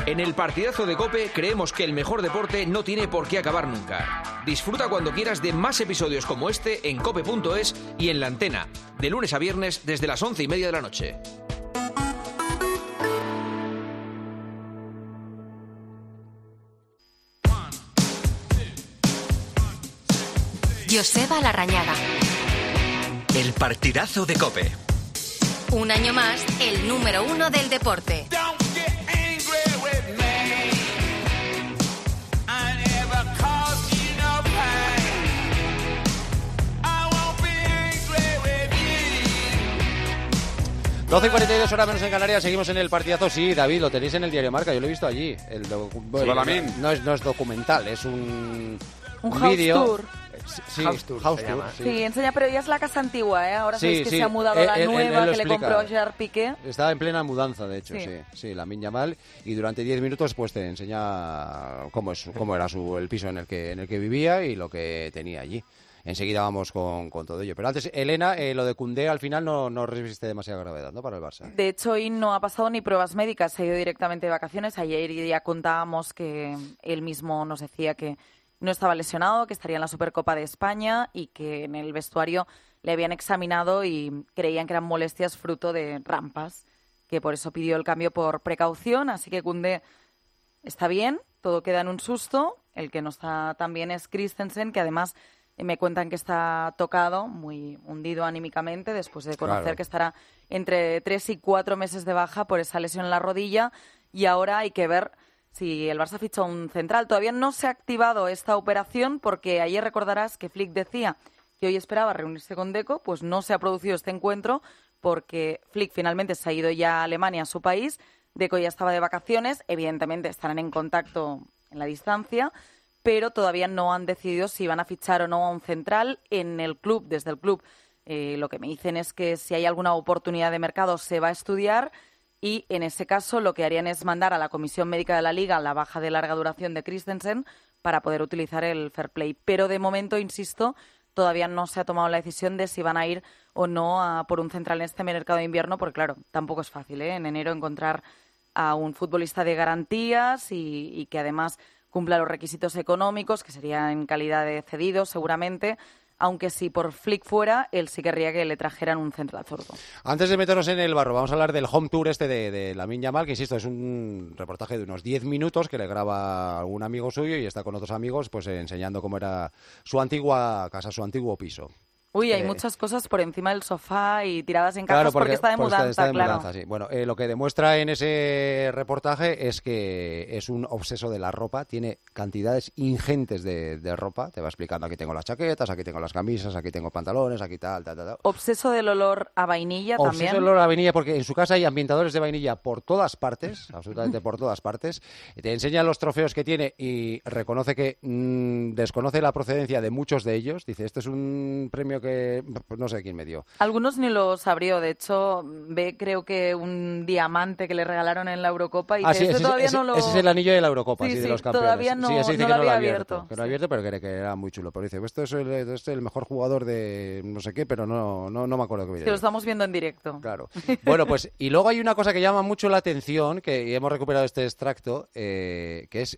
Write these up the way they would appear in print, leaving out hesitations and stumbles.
En el partidazo de COPE creemos que el mejor deporte no tiene por qué acabar nunca. Disfruta cuando quieras de más episodios como este en cope.es y en La Antena, de lunes a viernes desde las 11:30 de la noche. Joseba Larrañaga. El partidazo de COPE. Un año más, el número 1 del deporte. 12:42 horas menos en Canarias, seguimos en el partidazo. Sí, David, lo tenéis en el diario Marca, yo lo he visto allí. No es documental, es un vídeo. House tour. Sí, House tour. Sí, enseña, pero ya es la casa antigua, ¿eh? Ahora sabéis que sí. se ha mudado a la nueva, él que le compró Gerard Piqué. Estaba en plena mudanza, de hecho, sí, Lamine Yamal, y durante 10 minutos pues te enseña cómo era el piso en el que vivía y lo que tenía allí. Enseguida vamos con todo ello. Pero antes, Elena, lo de Koundé al final no resiste demasiada gravedad, ¿no?, para el Barça. De hecho, hoy no ha pasado ni pruebas médicas, se ha ido directamente de vacaciones. Ayer ya contábamos que él mismo nos decía que no estaba lesionado, que estaría en la Supercopa de España y que en el vestuario le habían examinado y creían que eran molestias fruto de rampas, que por eso pidió el cambio por precaución. Así que Koundé está bien, todo queda en un susto. El que no está tan bien es Christensen, que además me cuentan que está tocado, muy hundido anímicamente, después de conocer que estará entre 3 y 4 meses de baja por esa lesión en la rodilla. Y ahora hay que ver si el Barça ficha un central. Todavía no se ha activado esta operación porque ayer recordarás que Flick decía que hoy esperaba reunirse con Deco, pues no se ha producido este encuentro porque Flick finalmente se ha ido ya a Alemania, a su país. Deco ya estaba de vacaciones, evidentemente estarán en contacto en la distancia, pero todavía no han decidido si van a fichar o no a un central. En el club, desde el club, lo que me dicen es que si hay alguna oportunidad de mercado se va a estudiar y en ese caso lo que harían es mandar a la Comisión Médica de la Liga la baja de larga duración de Christensen para poder utilizar el fair play. Pero de momento, insisto, todavía no se ha tomado la decisión de si van a ir o no a por un central en este mercado de invierno, porque claro, tampoco es fácil, en enero encontrar a un futbolista de garantías y que además cumpla los requisitos económicos, que sería en calidad de cedido seguramente, aunque si por Flick fuera, él sí querría que le trajeran un central zurdo. Antes de meternos en el barro, vamos a hablar del home tour de Lamine Yamal, que insisto, es un reportaje de unos 10 minutos que le graba algún amigo suyo y está con otros amigos pues enseñando cómo era su antigua casa, su antiguo piso. Uy, hay muchas cosas por encima del sofá y tiradas en cajas porque está de mudanza, claro. Sí. Bueno, lo que demuestra en ese reportaje es que es un obseso de la ropa, tiene cantidades ingentes de ropa, te va explicando, aquí tengo las chaquetas, aquí tengo las camisas, aquí tengo pantalones, aquí tal. Obseso del olor a vainilla también. Obseso del olor a vainilla porque en su casa hay ambientadores de vainilla por todas partes, absolutamente por todas partes. Te enseña los trofeos que tiene y reconoce que desconoce la procedencia de muchos de ellos. Dice, este es un premio que pues no sé quién me dio. Algunos ni los abrió, de hecho, creo que un diamante que le regalaron en la Eurocopa y ese es el anillo de la Eurocopa, sí, de los campeones. Todavía no, ese dice no que lo no lo había abierto. Que no abierto, pero que era muy chulo. Pero dice, esto es el mejor jugador de no sé qué, pero no me acuerdo qué me dio. Que lo estamos viendo en directo. Claro. Bueno, pues, y luego hay una cosa que llama mucho la atención, que hemos recuperado este extracto, que es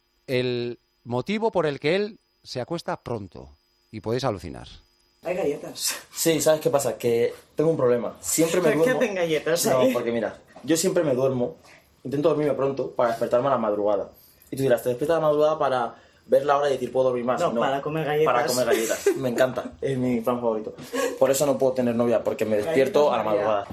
el motivo por el que él se acuesta pronto. Y podéis alucinar. Hay galletas. Sí, ¿sabes qué pasa? Que tengo un problema. Siempre me duermo... ¿Por qué hacen galletas ahí? No, porque mira, yo siempre me duermo, intento dormirme pronto para despertarme a la madrugada. Y tú dirás, te despiertas a la madrugada para ver la hora y decir, puedo dormir más. No, para comer galletas. Para comer galletas. Me encanta, es mi plan favorito. Por eso no puedo tener novia, porque me despierto a la madrugada.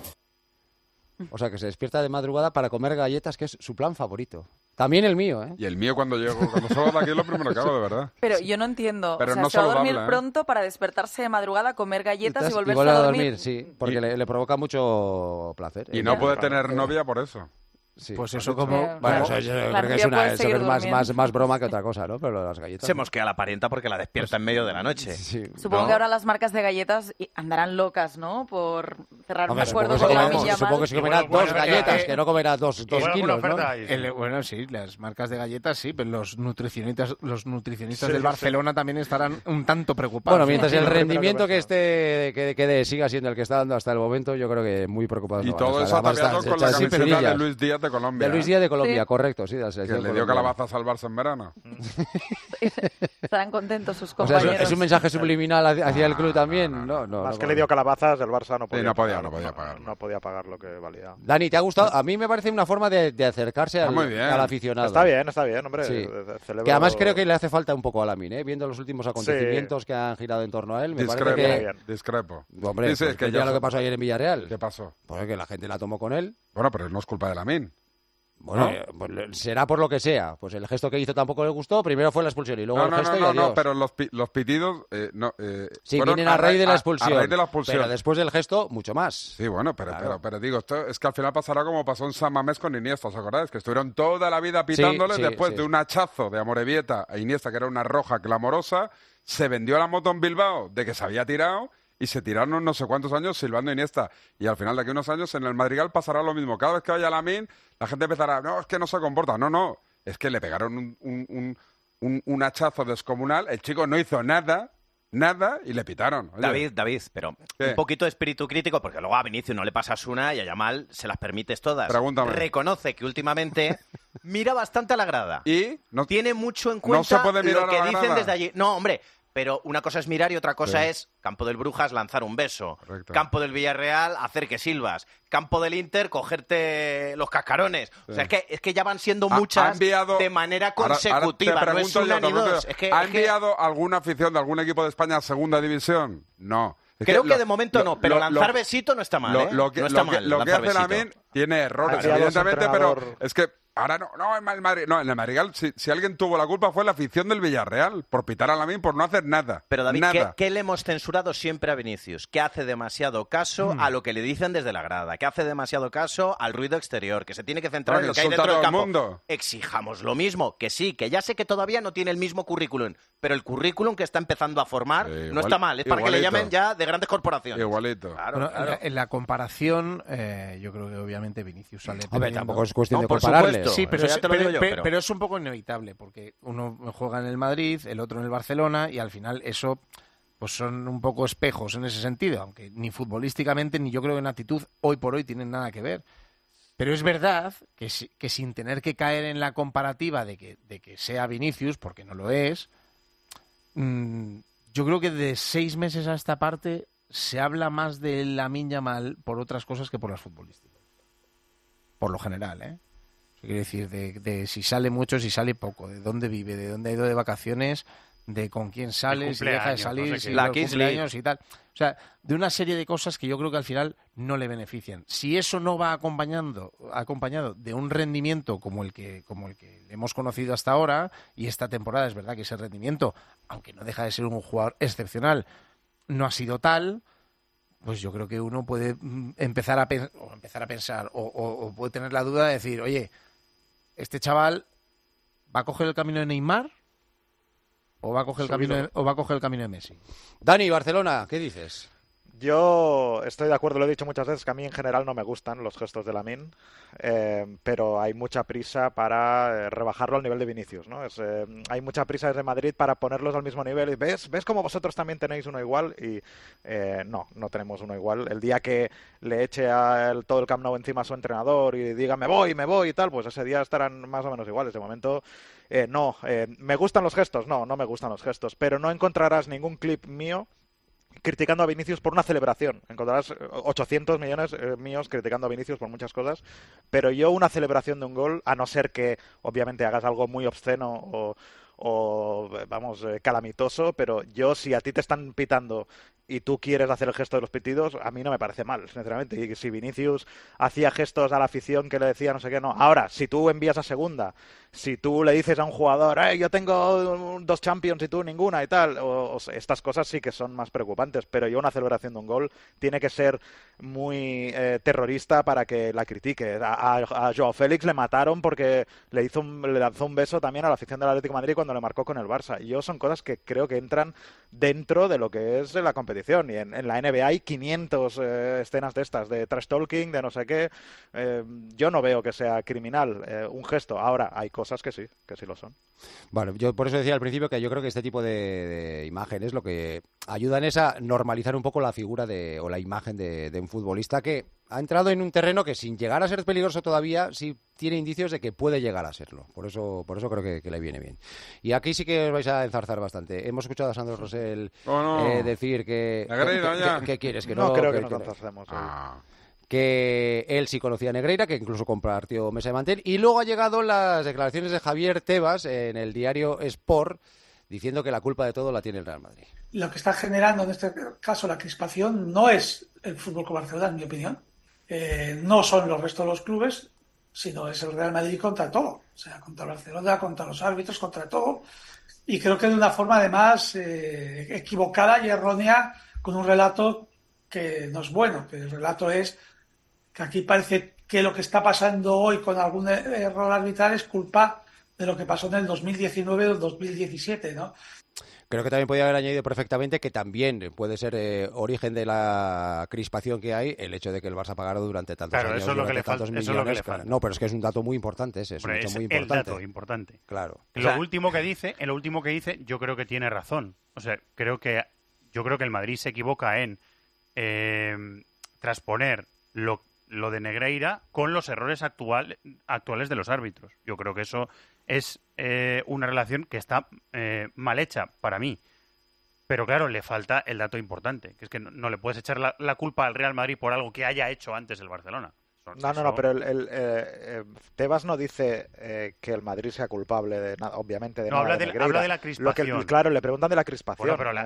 O sea, que se despierta de madrugada para comer galletas, que es su plan favorito. También el mío, ¿eh? Y el mío cuando salgo de aquí es lo primero que hago, de verdad. Pero yo no entiendo. Pero o sea, no se va a dormir saludable, pronto para despertarse de madrugada, comer galletas y volverse a a dormir. Sí, porque le provoca mucho placer. Y no puede tener novia por eso. Sí. Pues eso como... Bueno, eso yo creo que es más broma que otra cosa, ¿no? Pero lo de las galletas... Se mosquea la parienta porque la despierta en medio de la noche. Sí. Supongo que ahora las marcas de galletas andarán locas, ¿no? Por cerrar un acuerdo con la Lamine Yamal. Supongo que se comerá dos galletas, que no comerá dos kilos, ¿no? Bueno, sí, las marcas de galletas sí, pero los nutricionistas del Barcelona también estarán un tanto preocupados. Bueno, mientras el rendimiento que siga siendo el que está dando hasta el momento, yo creo que muy preocupado. Y todo eso ataviado con la camiseta de Luis Díaz de Colombia. De Luis Díaz de Colombia, Sí. correcto, sí, de la Que selección le dio colombiana. calabazas al Barça en verano. Estarán contentos sus O sea, compañeros. ¿es un mensaje subliminal hacia el club también? No, Más que le dio calabazas, el Barça no podía, no podía pagarlo. No podía pagar lo que valía. Dani, ¿te ha gustado? A mí me parece una forma de acercarse al aficionado. Está bien, hombre. Sí. Celebro- Que además creo que le hace falta un poco a Lamine, ¿eh? Viendo los últimos acontecimientos que han girado en torno a él. Me parece que... Discrepo. Hombre, Dice, pues que mira ya lo que pasó ayer en Villarreal. ¿Qué pasó? Pues que la gente la tomó con él. Bueno, pero no es culpa de Lamine. Bueno, ¿no? pues será por lo que sea. Pues el gesto que hizo tampoco le gustó. Primero fue la expulsión y luego No, el gesto y no, adiós. pero los pitidos Sí, fueron vienen a raíz de la a expulsión. raíz de la expulsión. Pero después del gesto, mucho más. Sí, bueno, Claro. pero digo, esto es que al final pasará como pasó en San Mamés con Iniesta, ¿os acordáis? Que estuvieron toda la vida pitándole Sí, después sí. de un hachazo de Amorebieta a Iniesta, que era una roja clamorosa, se vendió la moto en Bilbao de que se había tirado y se tiraron no sé cuántos años silbando Iniesta. Y al final de aquí unos años en el Madrigal pasará lo mismo. Cada vez que vaya Lamine, la gente empezará, no, es que no se comporta. No, es que le pegaron un hachazo descomunal, el chico no hizo nada y le pitaron. Oye, David, pero ¿qué? un poquito de espíritu crítico, porque luego a Vinicius no le pasas una y a Yamal se las permites todas. Pregúntame. Reconoce que últimamente mira bastante a la grada. Y no, tiene mucho en no cuenta se puede mirar lo que a la dicen grada. desde allí. No, hombre, pero una cosa es mirar y otra cosa Sí. es Campo del Brujas lanzar un beso. Correcto. Campo del Villarreal hacer que silbas. Campo del Inter cogerte los cascarones. O sea, es que ya van siendo muchas de manera consecutiva. Ahora te No es pregunto una yo, ni dos. Es que, ¿ha es que- enviado alguna afición de algún equipo de España a segunda división? No. Es Creo que lo- de momento lo- no, pero lo- lanzar lo- besito no está mal, ¿eh? Lo que, no está lo que- mal lo que lanzar hace besito. Lamine tiene errores, Había dos evidentemente, pero entrenador- es que ahora no en el Madrid, no, en el Madrigal, si alguien tuvo la culpa fue la afición del Villarreal, por pitar a Lamine, por no hacer nada. Pero David, nada. ¿qué le hemos censurado siempre a Vinicius? Que hace demasiado caso a lo que le dicen desde la grada, que hace demasiado caso al ruido exterior, que se tiene que centrar Claro, en lo que que hay insulta dentro a del todo el campo. mundo. Exijamos lo mismo, que sí, que ya sé que todavía no tiene el mismo currículum, pero el currículum que está empezando a formar no igual- está mal, es para que le igualito. llamen ya de grandes corporaciones. Igualito. Claro, Bueno, claro. en la comparación, yo creo que obviamente Vinicius sale Hombre, perdiendo. tampoco es cuestión No, de por compararle. supuesto. Sí, pero, Eso ya te lo digo yo, pero es un poco inevitable, porque uno juega en el Madrid, el otro en el Barcelona, y al final eso pues son un poco espejos en ese sentido, aunque ni futbolísticamente ni yo creo que en actitud hoy por hoy tienen nada que ver. Pero es verdad que sin tener que caer en la comparativa de que sea Vinicius, porque no lo es, yo creo que de 6 meses a esta parte se habla más de Lamine Yamal por otras cosas que por las futbolísticas. Por lo general, ¿eh? Quiero decir, de si sale mucho, si sale poco, de dónde vive, de dónde ha ido de vacaciones, de con quién sale, si deja de cumpleaños, salir, no sé si qué. los La Kings cumpleaños y tal. O sea, de una serie de cosas que yo creo que al final no le benefician. Si eso no va acompañado de un rendimiento como el que hemos conocido hasta ahora, y esta temporada es verdad que ese rendimiento, aunque no deja de ser un jugador excepcional, no ha sido tal, pues yo creo que uno puede empezar a pensar o puede tener la duda de decir, oye, ¿este chaval va a coger el camino de Neymar o va a coger el camino de Messi? Dani, Barcelona, ¿qué dices? Yo estoy de acuerdo, lo he dicho muchas veces, que a mí en general no me gustan los gestos de Lamine, pero hay mucha prisa para rebajarlo al nivel de Vinicius, ¿no? Hay mucha prisa desde Madrid para ponerlos al mismo nivel. Y ¿ves cómo vosotros también tenéis uno igual? Y no tenemos uno igual. El día que le eche todo el Camp Nou encima a su entrenador y diga me voy y tal, pues ese día estarán más o menos iguales. De momento, no. ¿Me gustan los gestos? No me gustan los gestos, pero no encontrarás ningún clip mío criticando a Vinicius por una celebración. Encontrarás 800 millones míos criticando a Vinicius por muchas cosas, pero yo una celebración de un gol, a no ser que obviamente hagas algo muy obsceno o vamos, calamitoso, pero yo si a ti te están pitando y tú quieres hacer el gesto de los pitidos, a mí no me parece mal, sinceramente. Y si Vinicius hacía gestos a la afición que le decía no sé qué, no. Ahora, si tú envías a segunda, si tú le dices a un jugador, yo tengo 2 Champions y tú ninguna y tal, estas cosas sí que son más preocupantes, pero yo una celebración de un gol tiene que ser muy terrorista para que la critique. A Joao Félix le mataron porque le lanzó un beso también a la afición del Atlético de Madrid cuando le marcó con el Barça. Y yo son cosas que creo que entran dentro de lo que es la competición. Y en la NBA hay 500 escenas de estas, de trash talking, de no sé qué. Yo no veo que sea criminal un gesto. Ahora, hay cosas que sí lo son. Bueno, yo por eso decía al principio que yo creo que este tipo de imágenes lo que ayudan es a normalizar un poco la figura o la imagen de un futbolista que ha entrado en un terreno que sin llegar a ser peligroso todavía, sí tiene indicios de que puede llegar a serlo. Por eso creo que le viene bien. Y aquí sí que os vais a enzarzar bastante. Hemos escuchado a Sandro Rosell decir que... ¿Qué quieres? Que no creo que nos enzarcemos. Que él sí conocía a Negreira, que incluso compartió mesa de mantel. Y luego ha llegado las declaraciones de Javier Tebas en el diario Sport, diciendo que la culpa de todo la tiene el Real Madrid. Lo que está generando en este caso la crispación no es el Fútbol Club Barcelona, en mi opinión. No son los restos de los clubes, sino es el Real Madrid contra todo. O sea, contra Barcelona, contra los árbitros, contra todo. Y creo que de una forma, además, equivocada y errónea, con un relato que no es bueno. Que el relato es que aquí parece que lo que está pasando hoy con algún error arbitral es culpa de lo que pasó en el 2019 o el 2017, ¿no? Creo que también podía haber añadido perfectamente que también puede ser origen de la crispación que hay el hecho de que el Barça pagara durante tantos años, eso es lo que le falta. No, pero es que es un dato muy importante ese, es un hecho muy importante. El dato importante. Claro. En lo último que dice, yo creo que tiene razón. O sea, yo creo que el Madrid se equivoca en transponer lo de Negreira con los errores actuales de los árbitros. Yo creo que eso es una relación que está mal hecha para mí. Pero claro, le falta el dato importante, que es que no le puedes echar la culpa al Real Madrid por algo que haya hecho antes el Barcelona. No, pero Tebas no dice que el Madrid sea culpable de nada, obviamente de nada. Habla de la crispación. Claro, le preguntan de la crispación. Bueno, pero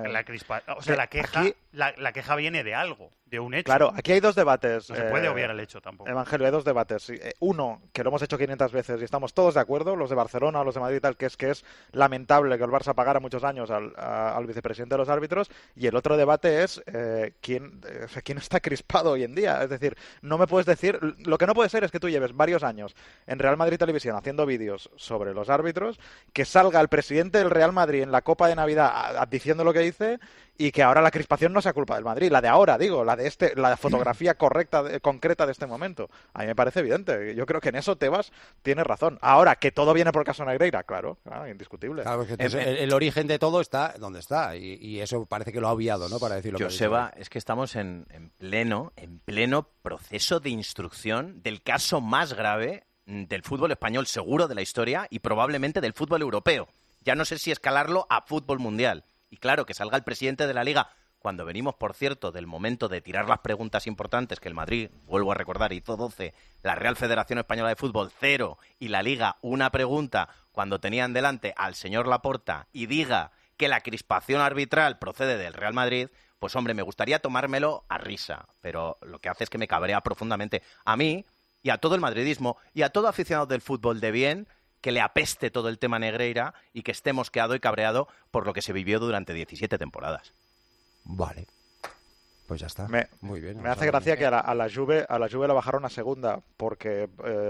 la queja viene de algo, de un hecho. Claro, aquí hay dos debates. No se puede obviar el hecho tampoco. Evangelio, hay dos debates. Uno, que lo hemos hecho 500 veces y estamos todos de acuerdo, los de Barcelona, los de Madrid y tal, que es lamentable que el Barça pagara muchos años al vicepresidente de los árbitros. Y el otro debate es quién está crispado hoy en día. Es decir, no me puedes decir... Lo que no puede ser es que tú lleves varios años en Real Madrid Televisión haciendo vídeos sobre los árbitros, que salga el presidente del Real Madrid en la Copa de Navidad diciendo lo que dice y que ahora la crispación no sea culpa del Madrid, la de ahora, digo, la fotografía concreta de este momento. A mí me parece evidente. Yo creo que en eso Tebas tiene razón. Ahora, que todo viene por caso Negreira, claro, indiscutible. Claro, es que el origen de todo está donde está y eso parece que lo ha obviado, ¿no? Para decirlo. Joseba, es que estamos en pleno proceso de instrucción del caso más grave del fútbol español, seguro de la historia y probablemente del fútbol europeo. Ya no sé si escalarlo a fútbol mundial. Y claro, que salga el presidente de la Liga, cuando venimos, por cierto, del momento de tirar las preguntas importantes que el Madrid, vuelvo a recordar, hizo 12, la Real Federación Española de Fútbol 0 y la Liga una pregunta cuando tenían delante al señor Laporta y diga que la crispación arbitral procede del Real Madrid, pues hombre, me gustaría tomármelo a risa, pero lo que hace es que me cabrea profundamente. A mí y a todo el madridismo y a todo aficionado del fútbol de bien, que le apeste todo el tema Negreira y que esté mosqueado y cabreado por lo que se vivió durante 17 temporadas. Vale. Pues ya está. Muy bien. Me hace gracia que a la Juve la bajaron a segunda porque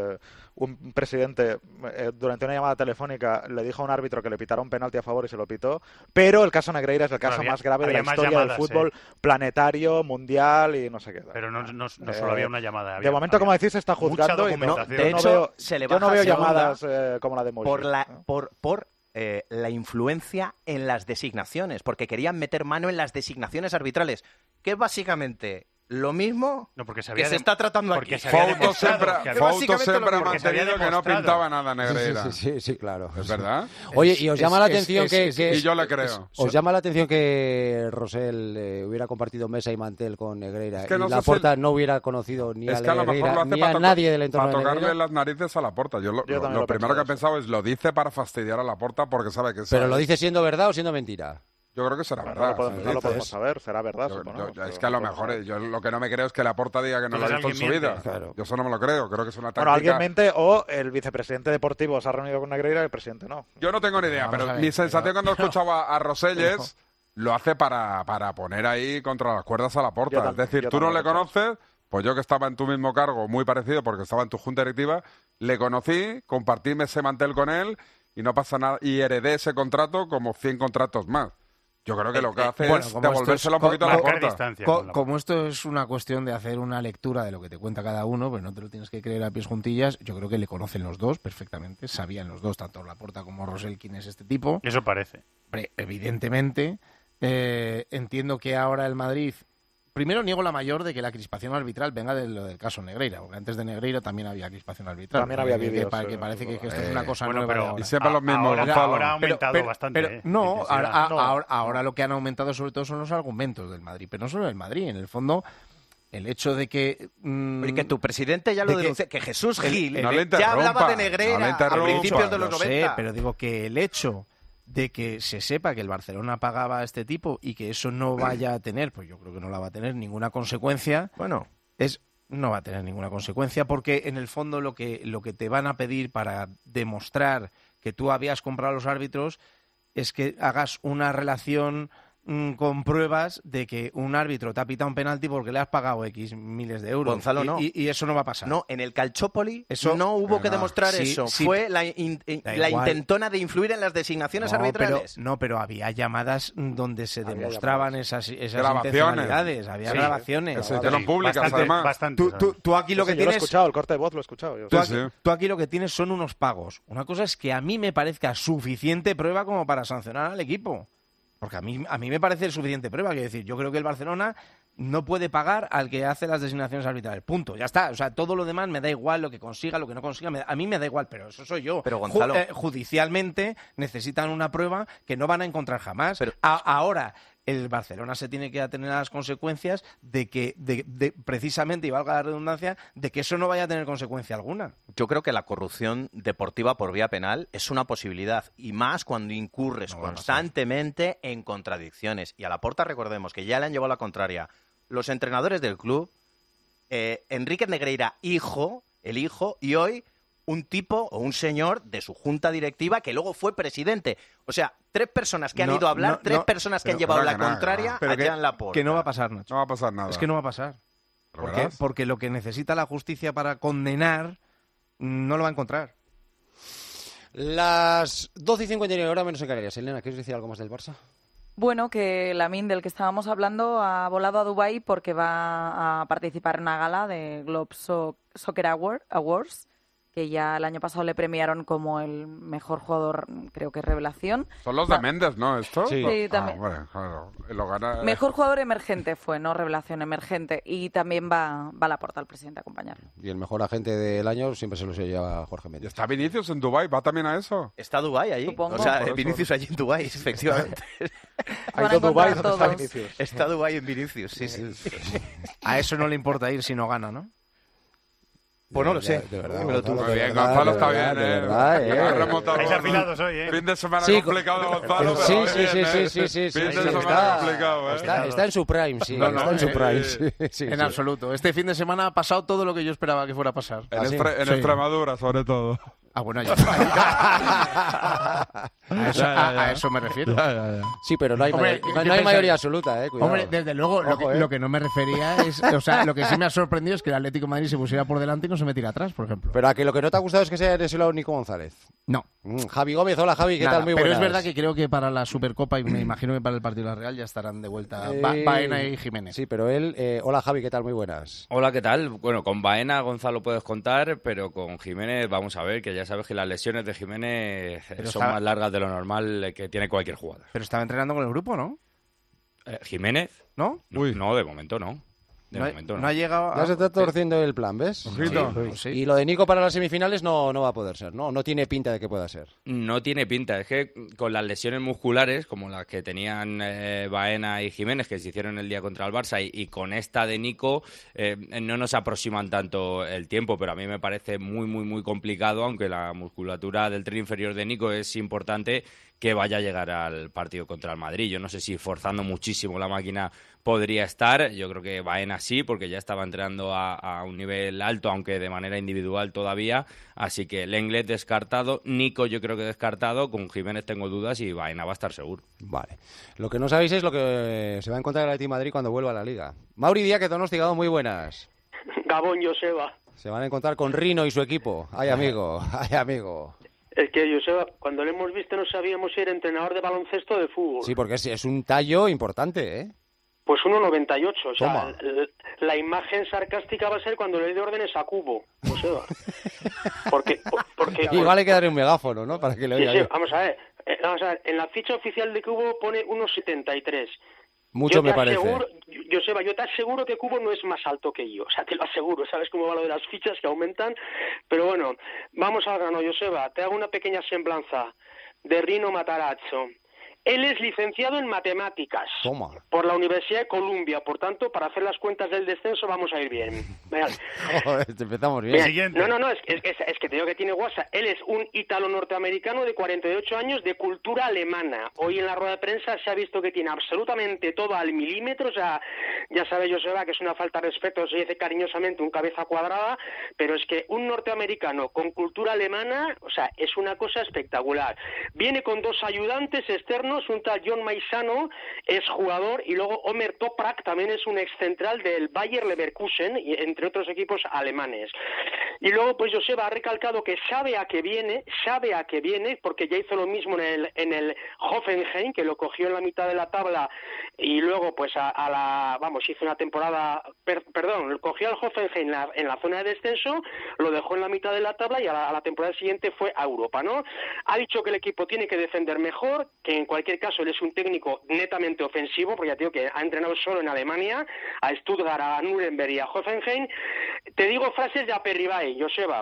un presidente durante una llamada telefónica le dijo a un árbitro que le pitara un penalti a favor y se lo pitó, pero el caso Negreira es el caso más grave de la historia del fútbol planetario, mundial y no sé qué. Pero no solo había una llamada. De momento, como decís, se está juzgando y de hecho, yo no veo llamadas como la de Moisés. Por la influencia en las designaciones, porque querían meter mano en las designaciones arbitrales, que es básicamente lo mismo que se está tratando aquí. Fouto siempre ha mantenido que no pintaba nada Negreira. Sí, claro. ¿Es verdad? Oye, y os llama la atención y yo le creo. ¿Os llama la atención que Rosell hubiera compartido mesa y mantel con Negreira y Laporta no hubiera conocido ni a Negreira ni a nadie del entorno de Negreira? Para tocarle las narices a Laporta. Yo lo primero que he pensado es lo dice para fastidiar a Laporta porque sabe que... ¿Pero lo dice siendo verdad o siendo mentira? Yo creo que será verdad. No lo podemos saber, será verdad. Es que a lo mejor, yo lo que no me creo es que Laporta diga que no lo ha visto en su vida. Claro. Yo eso no me lo creo es una táctica. Bueno, alguien mente o el vicepresidente deportivo se ha reunido con Negreira y el presidente no. Yo no tengo ni idea, pero mi sensación cuando escuchaba a Rosell es lo hace para poner ahí contra las cuerdas a Laporta. Es decir, tú no le conoces, pues yo que estaba en tu mismo cargo, muy parecido porque estaba en tu junta directiva, le conocí, compartí ese mantel con él y no pasa nada. Y heredé ese contrato como 100 contratos más. Yo creo que lo que hace es devolvérselo un poquito a Laporta. Como esto es una cuestión de hacer una lectura de lo que te cuenta cada uno, pero no te lo tienes que creer a pies juntillas, yo creo que le conocen los dos perfectamente, sabían los dos, tanto Laporta como Rosell, quién es este tipo. Eso parece. Evidentemente, entiendo que ahora el Madrid primero niego la mayor de que la crispación arbitral venga de lo del caso Negreira, porque antes de Negreira también había crispación arbitral. También había vídeos. Que parece que esto es una cosa bueno, nueva. pero de ahora. Y siempre los mismos, Gonzalo. Ahora ha aumentado bastante. Pero no, intensidad. ahora lo que han aumentado sobre todo son los argumentos del Madrid, pero no solo del Madrid, en el fondo el hecho de que... que tu presidente ya lo denunció, que Jesús Gil no le ya hablaba de interrumpa, Negreira no le a interrumpa. principios de los Lo 90. sé, pero digo que el hecho de que se sepa que el Barcelona pagaba a este tipo y que eso no vaya a tener, pues yo creo que no la va a tener ninguna consecuencia. Bueno, no va a tener ninguna consecuencia porque en el fondo lo que te van a pedir para demostrar que tú habías comprado a los árbitros es que hagas una relación con pruebas de que un árbitro te ha pitado un penalti porque le has pagado X miles de euros. Gonzalo, no. Y eso no va a pasar. No, en el Calciopoli Eso- no hubo que no, demostrar sí, eso. sí. Fue la Da igual. intentona de influir en las designaciones arbitrales. Pero había llamadas donde se demostraban esas Grabaciones. intencionalidades, había Sí, grabaciones. que se hicieron públicas, Bastante, además. bastante, Tú aquí lo que Sí, yo lo he tienes... escuchado, el corte de voz lo he escuchado. Yo. Tú aquí lo que tienes son unos pagos. Una cosa es que a mí me parezca suficiente prueba como para sancionar al equipo. Porque a mí me parece suficiente prueba. Quiero decir, yo creo que el Barcelona no puede pagar al que hace las designaciones arbitrales. Punto. Ya está. O sea, todo lo demás me da igual, lo que consiga, lo que no consiga. A mí me da igual, pero eso soy yo. Pero, Gonzalo... Judicialmente necesitan una prueba que no van a encontrar jamás. Ahora, el Barcelona se tiene que atener a las consecuencias de que, precisamente, y valga la redundancia, de que eso no vaya a tener consecuencia alguna. Yo creo que la corrupción deportiva por vía penal es una posibilidad, y más cuando incurres constantemente en contradicciones. Y a Laporta recordemos que ya le han llevado la contraria los entrenadores del club, Enrique Negreira, el hijo, y hoy un tipo o un señor de su junta directiva que luego fue presidente. O sea, 3 personas que han ido a hablar, 3 personas que han llevado la contraria a Jean Laporta. Que no va a pasar, Nacho. No va a pasar nada. Es que no va a pasar. Porque lo que necesita la justicia para condenar no lo va a encontrar. Las 12:59 horas menos en Canarias. Elena, ¿quieres decir algo más del Barça? Bueno, que Lamine, del que estábamos hablando, ha volado a Dubái porque va a participar en una gala de Globe Soccer Awards, que ya el año pasado le premiaron como el mejor jugador, creo que revelación. Son los de Méndez, ¿no? ¿Esto? Sí, también. Bueno, claro. Lo gana... Mejor jugador emergente fue, no revelación, emergente. Y también va Laporta, el presidente, a acompañarlo. Y el mejor agente del año siempre se lo lleva Jorge Méndez. ¿Está Vinicius en Dubái? ¿Va también a eso? ¿Está Dubái allí? Supongo. O sea, Por eso. Vinicius allí en Dubái, efectivamente. Hay Van a dos Dubái, encontrar ¿dónde está todos. Vinicius? Está Dubái en Vinicius, sí. A eso no le importa ir si no gana, ¿no? Pues no lo sé. De verdad, Dímelo tú. Gonzalo, Muy de bien, verdad, Gonzalo de está verdad, bien, de verdad, Ha remontado. Estáis afilados hoy, Fin de semana Sí, complicado de Gonzalo, Sí, pero sí, bien, sí, ¿eh? sí. Fin de Sí, semana complicado, ¿eh? está en su prime, sí. No, no, está en su prime, sí, sí, En sí. absoluto. Este fin de semana ha pasado todo lo que yo esperaba que fuera a pasar. En, ¿Ah, sí? en Extremadura, sobre todo. Ah, bueno, ya. A eso me refiero. Sí, pero no hay, Hombre, no ¿qué hay mayoría pensáis? absoluta, cuidado. Hombre, desde luego, Ojo, lo que no me refería es... O sea, lo que sí me ha sorprendido es que el Atlético de Madrid se pusiera por delante y no se metiera atrás, por ejemplo. Pero a que lo que no te ha gustado es que sea lesionado Nico González. No. Javi Gómez, hola Javi, ¿qué Nada, tal? Muy pero buenas. es verdad que creo que para la Supercopa y me imagino que para el partido de la Real ya estarán de vuelta Eh, Baena y Jiménez. Sí, pero él... hola Javi, ¿qué tal? Muy buenas. Hola, ¿qué tal? Bueno, con Baena, Gonzalo, puedes contar, pero con Jiménez vamos a ver que ya sabes que las lesiones de Jiménez son más largas de lo normal que tiene cualquier jugador. Pero estaba entrenando con el grupo, ¿no? ¿Jiménez? ¿No? No, de momento no. De No ha- momento no. no ha llegado Ya se está torciendo el plan, ¿ves? Ojito. Sí. Y lo de Nico para las semifinales no va a poder ser, ¿no? No tiene pinta de que pueda ser. No tiene pinta. Es que con las lesiones musculares, como las que tenían Baena y Jiménez, que se hicieron el día contra el Barça, y con esta de Nico, no nos aproximan tanto el tiempo, pero a mí me parece muy, muy, muy complicado, aunque la musculatura del tren inferior de Nico es importante, que vaya a llegar al partido contra el Madrid. Yo no sé si forzando muchísimo la máquina podría estar. Yo creo que Baena sí, porque ya estaba entrenando a un nivel alto, aunque de manera individual todavía. Así que Lenglet descartado, Nico yo creo que descartado, con Jiménez tengo dudas y Baena va a estar seguro. Vale. Lo que no sabéis es lo que se va a encontrar el Atlético de Madrid cuando vuelva a la Liga. Mauri Díaz, que te han hostigado, muy buenas. Gabón, Joseba. Se van a encontrar con Rino y su equipo. Ay, amigo, ay, amigo. Es que, Joseba, cuando lo hemos visto no sabíamos si era entrenador de baloncesto o de fútbol. Sí, porque es un tallo importante, ¿eh? Pues 1,98. O sea, Toma. la imagen sarcástica va a ser cuando le dé órdenes a Cubo, Joseba. Porque Igual hay que darle un megáfono, ¿no? Para que le Sí, oiga sí, yo. vamos a ver. En la ficha oficial de Cubo pone 1,73. Mucho me parece. Joseba, yo te aseguro que Cubo no es más alto que yo, o sea, te lo aseguro, sabes cómo va lo de las fichas que aumentan, pero bueno, vamos al grano, Joseba, te hago una pequeña semblanza de Rino Matarazzo. Él es licenciado en matemáticas por la Universidad de Columbia, por tanto, para hacer las cuentas del descenso vamos a ir bien. Joder, empezamos bien. No, es que te digo que tiene guasa. Él es un ítalo-norteamericano de 48 años de cultura alemana. Hoy en la rueda de prensa se ha visto que tiene absolutamente todo al milímetro, o sea, ya sabe Joseba que es una falta de respeto, se dice cariñosamente un cabeza cuadrada, pero es que un norteamericano con cultura alemana, o sea, es una cosa espectacular. Viene con 2 ayudantes externos, un tal John Maisano, es jugador, y luego Omer Toprak también es un excentral del Bayer Leverkusen, entre otros equipos alemanes. Y luego, pues Joseba ha recalcado que sabe a qué viene, porque ya hizo lo mismo en el Hoffenheim, que lo cogió en la mitad de la tabla, y luego pues hizo una temporada, cogió al Hoffenheim en la zona de descenso, lo dejó en la mitad de la tabla y a la temporada siguiente fue a Europa, ¿no? Ha dicho que el equipo tiene que defender mejor, que en cualquier caso él es un técnico netamente ofensivo, porque ya te digo que ha entrenado solo en Alemania, a Stuttgart, a Nuremberg y a Hoffenheim. Te digo frases de Aperribay, Joseba.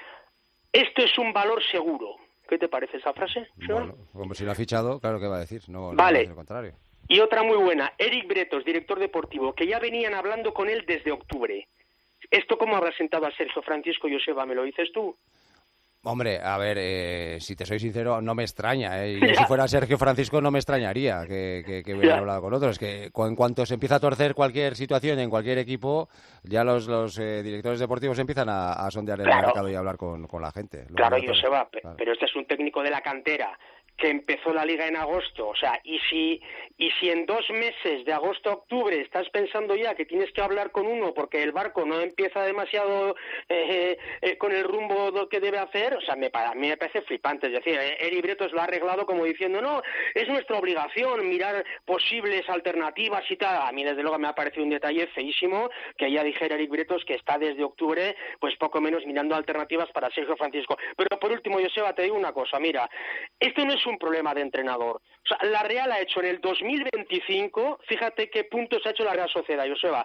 Esto es un valor seguro. ¿Qué te parece esa frase, Joseba? Bueno, como si lo ha fichado, claro que va a decir, no vale. Va a decir lo contrario. Y otra muy buena, Eric Bretos, director deportivo, que ya venían hablando con él desde octubre. ¿Esto cómo habrá sentado a Sergio Francisco, Joseba? ¿Me lo dices tú? Hombre, a ver, si te soy sincero, no me extraña. Yo, si fuera Sergio Francisco, no me extrañaría que hubiera hablado con otros. Que en cuanto se empieza a torcer cualquier situación en cualquier equipo, ya los directores deportivos empiezan a sondear el mercado y a hablar con la gente. Claro, Joseba, pero este es un técnico de la cantera que empezó la liga en agosto, o sea, y si en 2 meses, de agosto a octubre, estás pensando ya que tienes que hablar con uno porque el barco no empieza demasiado con el rumbo que debe hacer, o sea, a mí me parece flipante. Es decir, Eric Bretos lo ha arreglado como diciendo, no, es nuestra obligación mirar posibles alternativas y tal. A mí, desde luego, me ha parecido un detalle feísimo que ya dijera Eric Bretos que está desde octubre, pues poco menos mirando alternativas para Sergio Francisco. Pero por último, Joseba, te digo una cosa, mira, esto no es un problema de entrenador. O sea, la Real ha hecho en el 2025, fíjate qué puntos ha hecho la Real Sociedad, Joseba,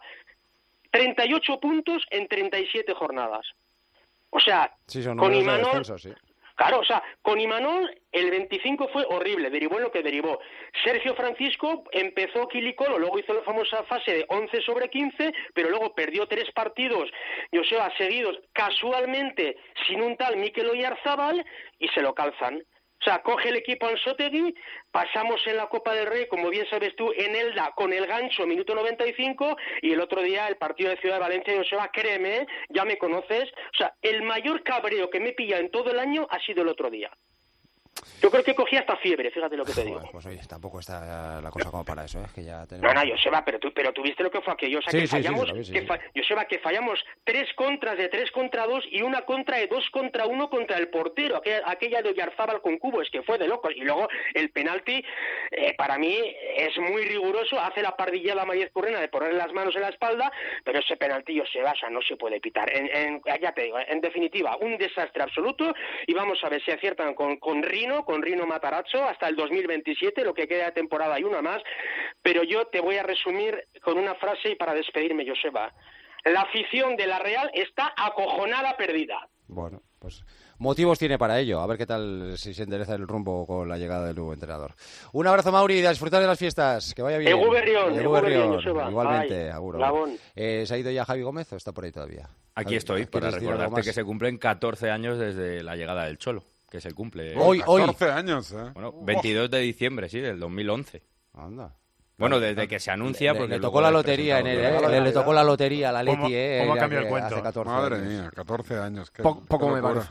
38 puntos en 37 jornadas. O sea, sí, son con Imanol, descenso, sí. Claro, o sea, con Imanol el 25 fue horrible, derivó en lo que derivó. Sergio Francisco empezó quilicolo, luego hizo la famosa fase de 11 sobre 15, pero luego perdió 3 partidos, Joseba, seguidos, casualmente, sin un tal Mikel Oyarzábal, y se lo calzan. O sea, coge el equipo Anzotegui, pasamos en la Copa del Rey, como bien sabes tú, en Elda con el gancho, minuto 95, y el otro día el partido de Ciudad de Valencia, Joseba, créeme, ya me conoces, o sea, el mayor cabreo que me he pillado en todo el año ha sido el otro día. Yo creo que cogí hasta fiebre, fíjate lo que te digo. Pues oye, tampoco está la cosa como para eso, que ya tenemos... No, Joseba, pero tú viste lo que fue aquello, o sea, que fallamos, Joseba, que fallamos 3 contras de 3 contra 2 y una contra de 2 contra 1 contra el portero, aquella de Oyarzábal con Cubo, es que fue de locos. Y luego el penalti, para mí, es muy riguroso, hace la pardillada a Mayez Currena de ponerle las manos en la espalda, pero ese penalti, Joseba, o sea, no se puede pitar. Ya te digo, en definitiva, un desastre absoluto, y vamos a ver si aciertan con Rino Matarazzo hasta el 2027, lo que queda de temporada y una más, pero yo te voy a resumir con una frase y para despedirme, Joseba. La afición de la Real está acojonada, perdida. Bueno, pues motivos tiene para ello. A ver qué tal si se endereza el rumbo con la llegada del nuevo entrenador. Un abrazo, Mauri, a disfrutar de las fiestas. Que vaya bien. Eguberrión, Joseba. Igualmente, agur. ¿Se ha ido ya Javi Gómez o está por ahí todavía? Aquí estoy, para recordarte que se cumplen 14 años desde la llegada del Cholo. Que se cumple. Hoy 14 años, ¿eh? Bueno, 22 de diciembre, sí, del 2011. Anda. Bueno, desde que se anuncia... Le tocó la lotería en él, le tocó la lotería a la Leti, ¿Cómo ha cambiado el cuento? Hace 14 Madre años. mía, 14 años. Poco me parece.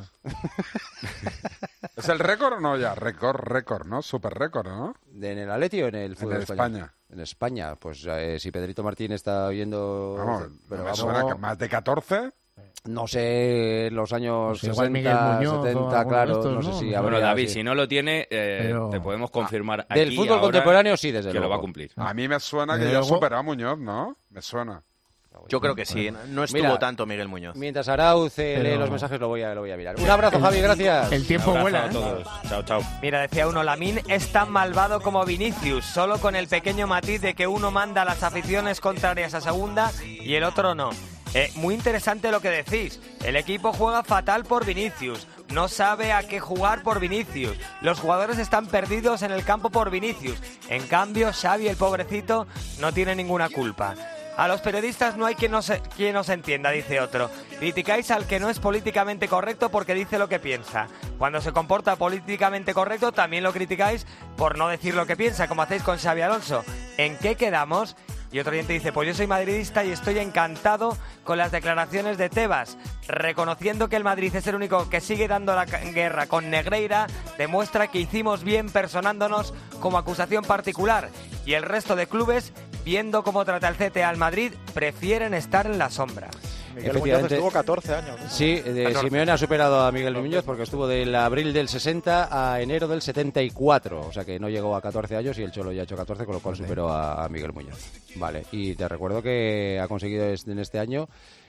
¿Es el récord o no ya? Récord, ¿no? Super récord, ¿no? ¿En el Atleti o en el fútbol español? España. En España, pues si Pedrito Martín está oyendo... Vamos, pero me suena que más de 14... No sé, en los años pues 60, 70, claro, no sé si... Bueno, David, si no lo tiene, te podemos confirmar aquí del fútbol contemporáneo sí, desde luego. Que lo va a cumplir. A mí me suena que ya supera a Muñoz, ¿no? Me suena. Yo creo que sí, no estuvo Mira, tanto Miguel Muñoz. Mientras Arauz lee los mensajes, lo voy a mirar. Un abrazo, Javi, gracias. El tiempo vuela, a todos. Chao, chao. Mira, decía uno, Lamine es tan malvado como Vinicius, solo con el pequeño matiz de que uno manda a las aficiones contrarias a segunda y el otro no. Muy interesante lo que decís. El equipo juega fatal por Vinicius. No sabe a qué jugar por Vinicius. Los jugadores están perdidos en el campo por Vinicius. En cambio, Xavi, el pobrecito, no tiene ninguna culpa. A los periodistas no hay quien os entienda, dice otro. Criticáis al que no es políticamente correcto porque dice lo que piensa. Cuando se comporta políticamente correcto, también lo criticáis por no decir lo que piensa, como hacéis con Xabi Alonso. ¿En qué quedamos? Y otro oyente dice, pues yo soy madridista y estoy encantado con las declaraciones de Tebas. Reconociendo que el Madrid es el único que sigue dando la guerra con Negreira, demuestra que hicimos bien personándonos como acusación particular. Y el resto de clubes, viendo cómo trata el CTA al Madrid, prefieren estar en la sombra. Miguel Muñoz estuvo 14 años. ¿No? Sí, Simeone ha superado a Miguel Muñoz porque estuvo del abril del 60 a enero del 74. O sea que no llegó a 14 años y el Cholo ya ha hecho 14, con lo cual superó a Miguel Muñoz. Vale, y te recuerdo que ha conseguido en este año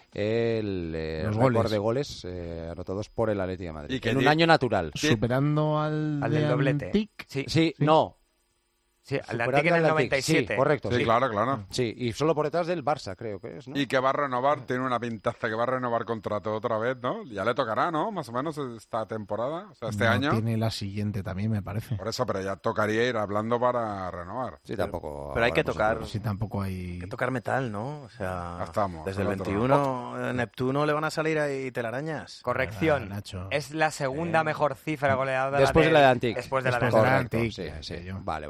el récord de goles anotados por el Atlético de Madrid. En un año natural. Superando al del doblete. Antic. Sí, no. Sí, al Antic en el 97. Sí, correcto. Sí, claro. Sí, y solo por detrás del Barça, creo que es, ¿no? Y que va a renovar, tiene una pintaza que va a renovar contrato otra vez, ¿no? Ya le tocará, ¿no? Más o menos esta temporada, o sea, este año. Tiene la siguiente también, me parece. Por eso, pero ya tocaría ir hablando para renovar. Sí, tampoco. Pero hay que tocar. Sí, tampoco hay. Hay que tocar metal, ¿no? O sea, estamos, desde el 21 Neptuno le van a salir ahí telarañas. Corrección. Nacho. Es la segunda mejor cifra goleadora. Después de la de Antic. Después de la de Antic. Sí. Vale.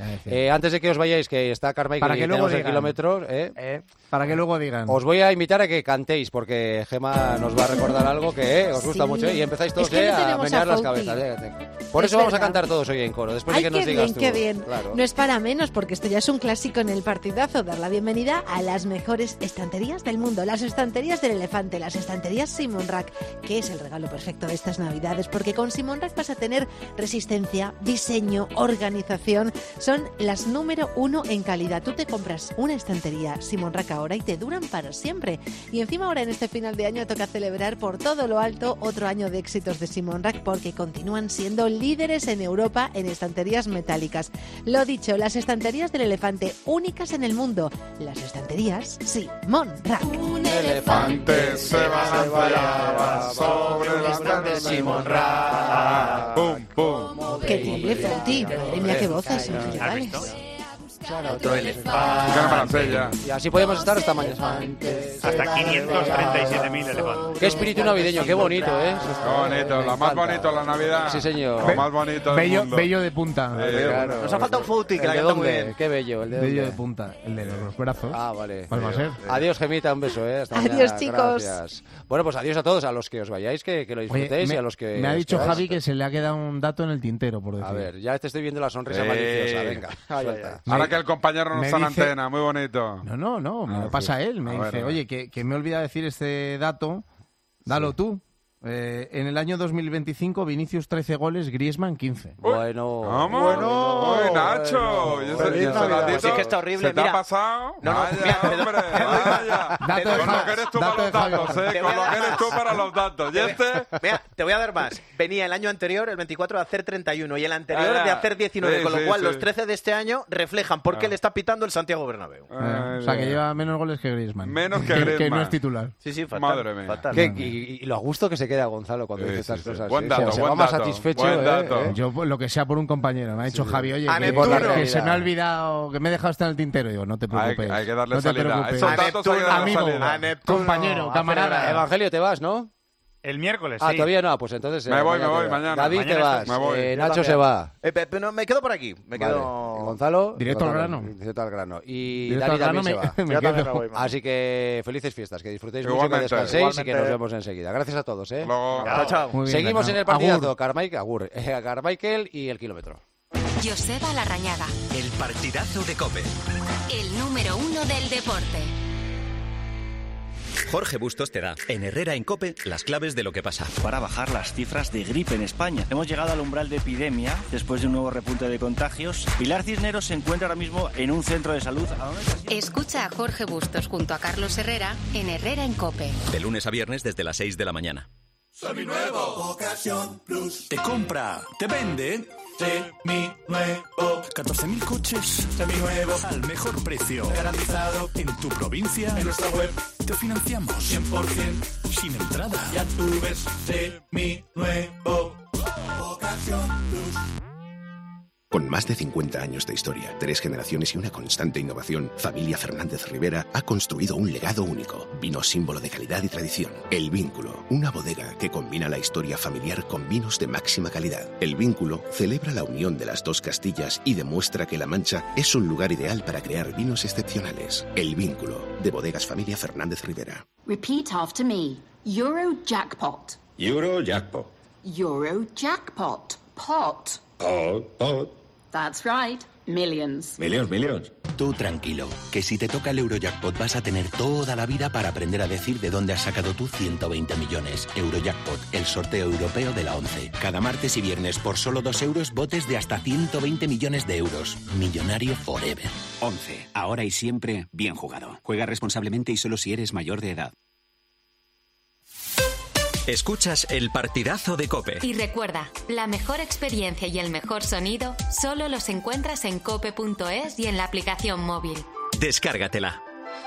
Antes de que os vayáis, que está Carmichael y tenemos el kilómetro, para que luego digan. Os voy a invitar a que cantéis, porque Gemma nos va a recordar algo que os gusta mucho, y empezáis todos a menear las cabezas. Por eso vamos a cantar todos hoy en coro, después de que nos digas tú. Qué bien. Claro. No es para menos, porque esto ya es un clásico en el partidazo, dar la bienvenida a las mejores estanterías del mundo, las estanterías del Elefante, las estanterías Simon Rack, que es el regalo perfecto de estas Navidades, porque con Simon Rack vas a tener resistencia, diseño, organización, son las número 1 en calidad. Tú te compras una estantería Simon Rack ahora y te duran para siempre. Y encima ahora en este final de año toca celebrar por todo lo alto otro año de éxitos de Simon Rack, porque continúan siendo líderes en Europa en estanterías metálicas. Lo dicho, las estanterías del Elefante, únicas en el mundo. Las estanterías Simon Rack. Un elefante se balanceaba sobre las grandes Simon Rack. ¡Pum, pum! ¡Qué timbre, Fauti! Madre mía, qué voces angelicales. Otro elefante. Y así podemos estar hasta mañana. Hasta 537.000 elefantes. Qué espíritu navideño, qué bonito, ¿eh? Qué bonito, lo más bonito la Navidad. Sí, señor. Lo más bonito del mundo. Bello de punta. Claro. Nos ha faltado un Fouti, que la ¿De canta muy dónde? bien. Qué bello, el de Bello de dónde. punta. El de los brazos. Ah, vale. ¿Cuál va a ser? Adiós, Gemita, un beso, ¿eh? Hasta Adiós, mañana. chicos. Gracias. Bueno, pues adiós a todos, a los que os vayáis, que lo disfrutéis, y a los que me ha os dicho quedáis. Javi que se le ha quedado un dato en el tintero, por decir. A ver, ya te estoy viendo la sonrisa maliciosa, venga. Suelta. Ahora que el compañero no me está en dice- antena, muy bonito. No, me lo pasa él. Me dice, oye, que me he olvidado decir este dato, dalo tú. En el año 2025, Vinicius 13 goles, Griezmann 15. Bueno. Uy, Nacho. ¿Y ese datito Sí, que está horrible. ¿Se te Mira. ha pasado? No, Vaya, hombre, vaya. Dato de Con lo que eres tú para los datos, Te con voy a lo dar que eres tú más. para los datos. ¿Y este? Mira, te voy a dar más. Venía el año anterior, el 24, de hacer 31 y el anterior Ah, de hacer 19, sí, con lo sí, cual sí. los 13 de este año reflejan por qué le está pitando el Santiago Bernabéu. O sea, que lleva menos goles que Griezmann. Menos que Que Griezmann. no es titular. Sí, fatal. Madre mía. fatal. Y lo a gusto que se queda Gonzalo cuando dice estas cosas. Buen ¿eh? dato, se buen va más dato, satisfecho. buen dato. Yo, lo que sea por un compañero. Me ha dicho Javi, oye, A que Neptuno. se me ha olvidado, que me he dejado esto en el tintero. Digo, no te preocupes. Hay que darle no te salida. preocupes. Esos datos hay que darle Amigo, salida. A Neptuno. compañero, camarada. Evangelio, te vas, ¿no? El miércoles, Ah, sí. todavía no, pues entonces... Me voy, te vas. mañana. David, te Mañana vas. me voy. Yo Nacho también. se va. Pero me quedo por aquí. Me Vale. quedo... Gonzalo... Directo al Gonzalo, grano. Directo al grano. Y Directo Dani al grano también se va. me Yo también quedo. me voy. Así que felices fiestas, que disfrutéis mucho, que Igualmente. descanséis y que nos Igualmente. vemos enseguida. Gracias a todos, ¿eh? Luego. Chao, chao. Muy bien, Seguimos en el Agur. partidazo. Carmichael y el kilómetro. Joseba Larrañaga, El partidazo de COPE. el número 1 del deporte. Jorge Bustos te da, en Herrera en COPE, las claves de lo que pasa. Para bajar las cifras de gripe en España. Hemos llegado al umbral de epidemia después de un nuevo repunte de contagios. Pilar Cisneros se encuentra ahora mismo en un centro de salud. Escucha a Jorge Bustos junto a Carlos Herrera en Herrera en COPE. De lunes a viernes desde las 6 de la mañana. Seminuevo. Ocasión Plus. Te compra, te vende. Seminuevo. 14.000 coches. Seminuevos. Al mejor precio. Garantizado. En tu provincia. En nuestra web. Te financiamos. 100%. Sin entrada. Ya tú ves. Seminuevo. Ocasión Plus. Con más de 50 años de historia, 3 generaciones y una constante innovación, Familia Fernández Rivera ha construido un legado único, vino símbolo de calidad y tradición. El Vínculo, una bodega que combina la historia familiar con vinos de máxima calidad. El Vínculo celebra la unión de las dos Castillas y demuestra que La Mancha es un lugar ideal para crear vinos excepcionales. El Vínculo, de Bodegas Familia Fernández Rivera. Repeat after me. Eurojackpot. Eurojackpot. Eurojackpot. Pot. Pot. That's right. Millions. Millions. Tú tranquilo, que si te toca el Eurojackpot vas a tener toda la vida para aprender a decir de dónde has sacado tú 120 millones. Eurojackpot, el sorteo europeo de la 11. Cada martes y viernes por solo 2 euros, botes de hasta 120 millones de euros. Millonario forever. 11. Ahora y siempre, bien jugado. Juega responsablemente y solo si eres mayor de edad. Escuchas el partidazo de COPE. Y recuerda, la mejor experiencia y el mejor sonido solo los encuentras en cope.es y en la aplicación móvil. Descárgatela.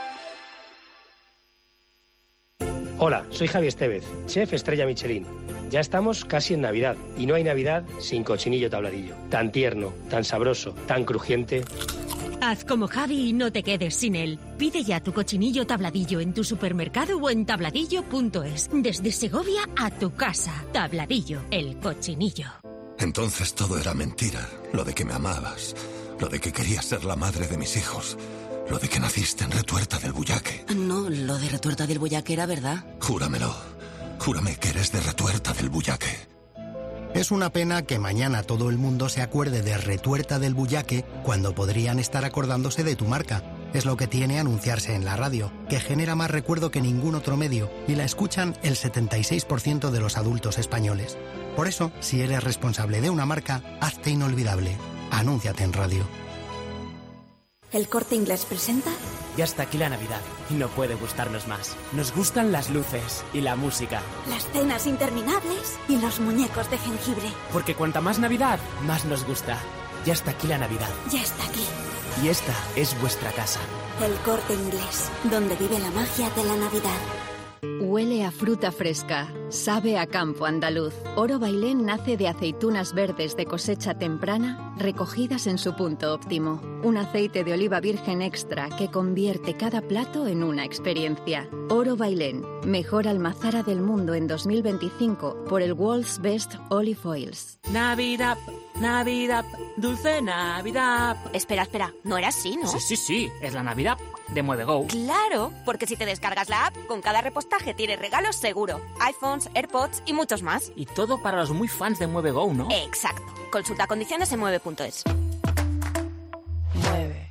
Hola, soy Javi Estevez, chef estrella Michelin. Ya estamos casi en Navidad y no hay Navidad sin cochinillo tabladillo. Tan tierno, tan sabroso, tan crujiente. Haz como Javi y no te quedes sin él. Pide ya tu cochinillo tabladillo en tu supermercado o en tabladillo.es. Desde Segovia a tu casa. Tabladillo, el cochinillo. Entonces todo era mentira. Lo de que me amabas. Lo de que querías ser la madre de mis hijos. Lo de que naciste en Retuerta del Bullaque. No, lo de Retuerta del Bullaque era verdad. Júramelo. Júrame que eres de Retuerta del Bullaque. Es una pena que mañana todo el mundo se acuerde de Retuerta del Bullaque cuando podrían estar acordándose de tu marca. Es lo que tiene anunciarse en la radio, que genera más recuerdo que ningún otro medio y la escuchan el 76% de los adultos españoles. Por eso, si eres responsable de una marca, hazte inolvidable. Anúnciate en radio. ¿El Corte Inglés presenta? Ya está aquí la Navidad y no puede gustarnos más. Nos gustan las luces y la música. Las cenas interminables y los muñecos de jengibre. Porque cuanta más Navidad, más nos gusta. Ya está aquí la Navidad. Ya está aquí. Y esta es vuestra casa. El Corte Inglés, donde vive la magia de la Navidad. Huele a fruta fresca, sabe a campo andaluz. Oro Bailén nace de aceitunas verdes de cosecha temprana, recogidas en su punto óptimo. Un aceite de oliva virgen extra que convierte cada plato en una experiencia. Oro Bailén, mejor almazara del mundo en 2025 por el World's Best Olive Oils. Navidad, Navidad, dulce Navidad. Espera, no era así, ¿no? Sí, es la Navidad de MueveGo. Claro, porque si te descargas la app, con cada repostaje tienes regalos seguro. iPhones, AirPods y muchos más. Y todo para los muy fans de MueveGo, ¿no? Exacto. Consulta condiciones en mueve.es. Mueve.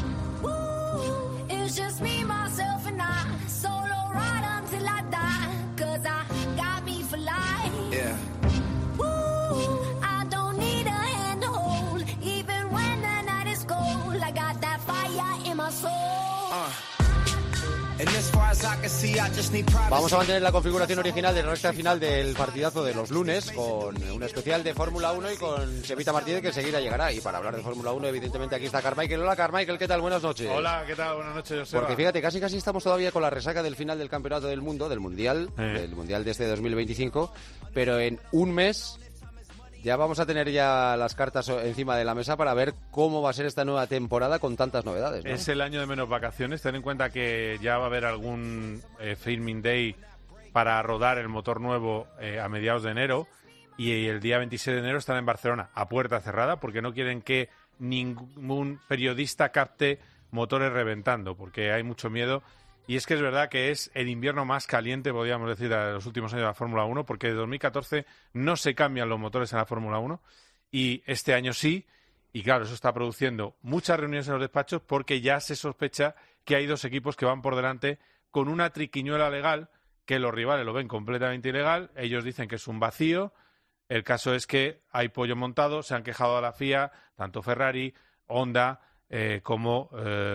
Vamos a mantener la configuración original de la recta final del partidazo de los lunes con un especial de Fórmula 1 y con Chevita Martínez, que enseguida llegará. Y para hablar de Fórmula 1, evidentemente, aquí está Carmichael. Hola, Carmichael, ¿qué tal? Buenas noches. Hola, ¿qué tal? Buenas noches, Joseba. Porque fíjate, casi estamos todavía con la resaca del final del Campeonato del Mundo, del Mundial de este 2025, pero en un mes ya vamos a tener ya las cartas encima de la mesa para ver cómo va a ser esta nueva temporada con tantas novedades, ¿no? Es el año de menos vacaciones. Ten en cuenta que ya va a haber algún filming day para rodar el motor nuevo a mediados de enero, y el día 26 de enero estará en Barcelona a puerta cerrada porque no quieren que ningún periodista capte motores reventando, porque hay mucho miedo. Y es que es verdad que es el invierno más caliente, podríamos decir, de los últimos años de la Fórmula 1, porque de 2014 no se cambian los motores en la Fórmula 1 y este año sí. Y claro, eso está produciendo muchas reuniones en los despachos porque ya se sospecha que hay dos equipos que van por delante con una triquiñuela legal que los rivales lo ven completamente ilegal, ellos dicen que es un vacío. El caso es que hay pollo montado, se han quejado a la FIA, tanto Ferrari, Honda, como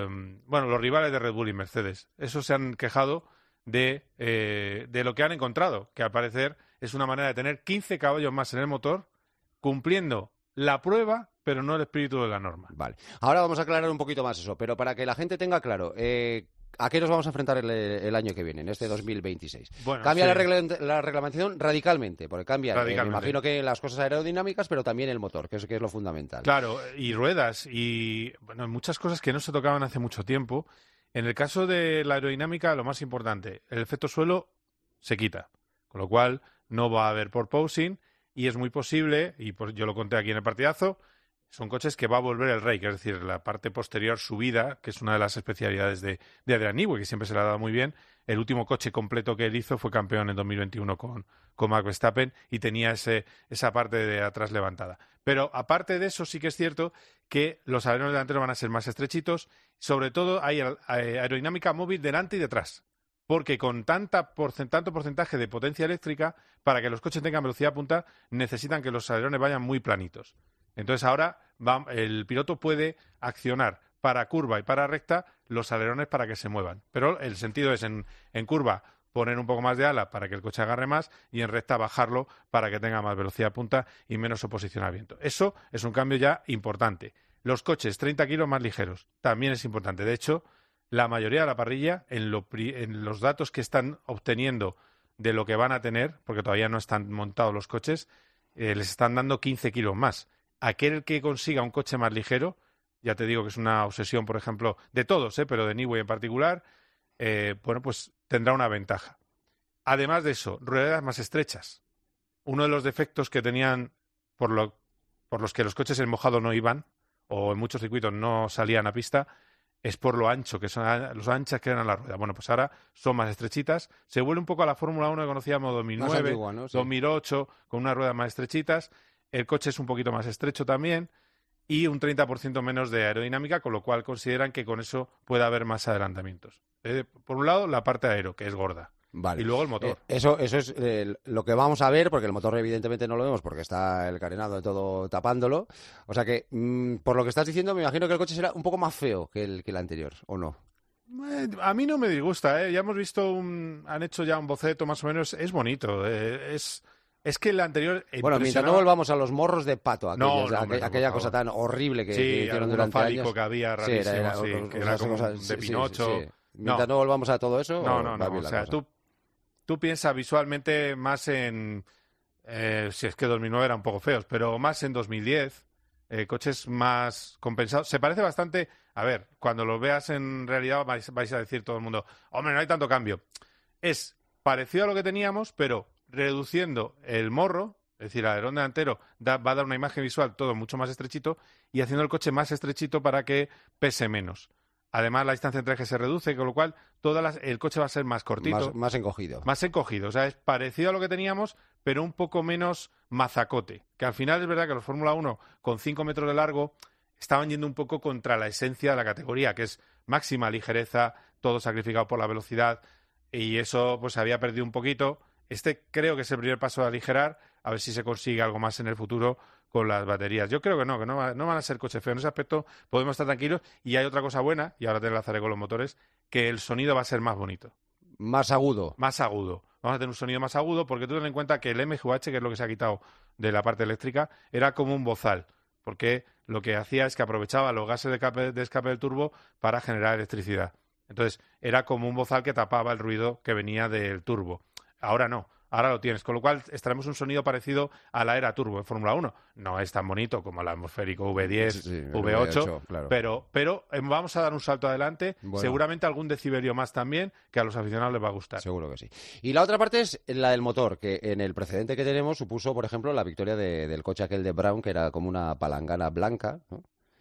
los rivales de Red Bull y Mercedes. Esos se han quejado de lo que han encontrado, que al parecer es una manera de tener 15 caballos más en el motor, cumpliendo la prueba, pero no el espíritu de la norma. Vale. Ahora vamos a aclarar un poquito más eso, pero para que la gente tenga claro, ¿a qué nos vamos a enfrentar el año que viene, en este 2026? Bueno, cambia sí. la reglamentación radicalmente, porque cambia, me imagino que las cosas aerodinámicas, pero también el motor, que es lo fundamental. Claro, y ruedas, y muchas cosas que no se tocaban hace mucho tiempo. En el caso de la aerodinámica, lo más importante, el efecto suelo se quita, con lo cual no va a haber porpoising, y es muy posible, y pues yo lo conté aquí en el partidazo, son coches que va a volver el rey, que es decir, la parte posterior subida, que es una de las especialidades de Adrian Newey, que siempre se le ha dado muy bien. El último coche completo que él hizo fue campeón en 2021 con Max Verstappen y tenía esa parte de atrás levantada. Pero aparte de eso, sí que es cierto que los alerones delanteros van a ser más estrechitos. Sobre todo hay aerodinámica móvil delante y detrás, porque con tanto porcentaje de potencia eléctrica, para que los coches tengan velocidad punta, necesitan que los alerones vayan muy planitos. Entonces ahora el piloto puede accionar para curva y para recta los alerones para que se muevan. Pero el sentido es en curva poner un poco más de ala para que el coche agarre más y en recta bajarlo para que tenga más velocidad punta y menos oposición al viento. Eso es un cambio ya importante. Los coches 30 kilos más ligeros también es importante. De hecho, la mayoría de la parrilla, en los datos que están obteniendo de lo que van a tener, porque todavía no están montados los coches, les están dando 15 kilos más. Aquel que consiga un coche más ligero, ya te digo que es una obsesión, por ejemplo, de todos, pero de Newey en particular, pues tendrá una ventaja. Además de eso, ruedas más estrechas. Uno de los defectos que tenían por los que los coches en mojado no iban, o en muchos circuitos no salían a pista, es por lo ancho, que son los anchas que eran las ruedas. Bueno, pues ahora son más estrechitas. Se vuelve un poco a la Fórmula 1 que conocíamos 2009, antigua, ¿no? Sí. 2008, con unas ruedas más estrechitas. El coche es un poquito más estrecho también y un 30% menos de aerodinámica, con lo cual consideran que con eso puede haber más adelantamientos. Por un lado, la parte aero, que es gorda. Vale. Y luego el motor. Eso es lo que vamos a ver, porque el motor evidentemente no lo vemos porque está el carenado de todo tapándolo. O sea que, por lo que estás diciendo, me imagino que el coche será un poco más feo que el anterior, ¿o no? A mí no me disgusta, Ya hemos visto, han hecho ya un boceto más o menos, es bonito, es que el anterior... Bueno, mientras no volvamos a los morros de pato, aquella cosa tan horrible que hicieron durante años. Que había rarísimo, que era como de Pinocho. Sí. Mientras no volvamos a todo eso... No. O sea, tú piensas visualmente más en... si es que 2009 eran un poco feos, pero más en 2010, coches más compensados. Se parece bastante... A ver, cuando lo veas en realidad vais a decir todo el mundo, hombre, no hay tanto cambio. Es parecido a lo que teníamos, pero reduciendo el morro, es decir, el alerón delantero va a dar una imagen visual todo mucho más estrechito y haciendo el coche más estrechito para que pese menos. Además, la distancia entre ejes se reduce, con lo cual el coche va a ser más cortito. Más encogido. Más encogido. O sea, es parecido a lo que teníamos, pero un poco menos mazacote. Que al final es verdad que los Fórmula 1 con 5 metros de largo estaban yendo un poco contra la esencia de la categoría, que es máxima ligereza, todo sacrificado por la velocidad, y eso pues se había perdido un poquito. Creo que es el primer paso de aligerar, a ver si se consigue algo más en el futuro con las baterías. Yo creo que no van a ser coches feos. En ese aspecto podemos estar tranquilos. Y hay otra cosa buena, y ahora te enlazaré con los motores, que el sonido va a ser más bonito. Más agudo. Más agudo. Vamos a tener un sonido más agudo, porque tú ten en cuenta que el MGUH, que es lo que se ha quitado de la parte eléctrica, era como un bozal, porque lo que hacía es que aprovechaba los gases de escape del turbo para generar electricidad. Entonces, era como un bozal que tapaba el ruido que venía del turbo. Ahora no, ahora lo tienes, con lo cual estaremos un sonido parecido a la era turbo en Fórmula 1. No es tan bonito como el atmosférico V10, V8, claro. pero vamos a dar un salto adelante, seguramente algún decibelio más también, que a los aficionados les va a gustar. Seguro que sí. Y la otra parte es la del motor, que en el precedente que tenemos supuso, por ejemplo, la victoria del coche aquel de Brown, que era como una palangana blanca, ¿no?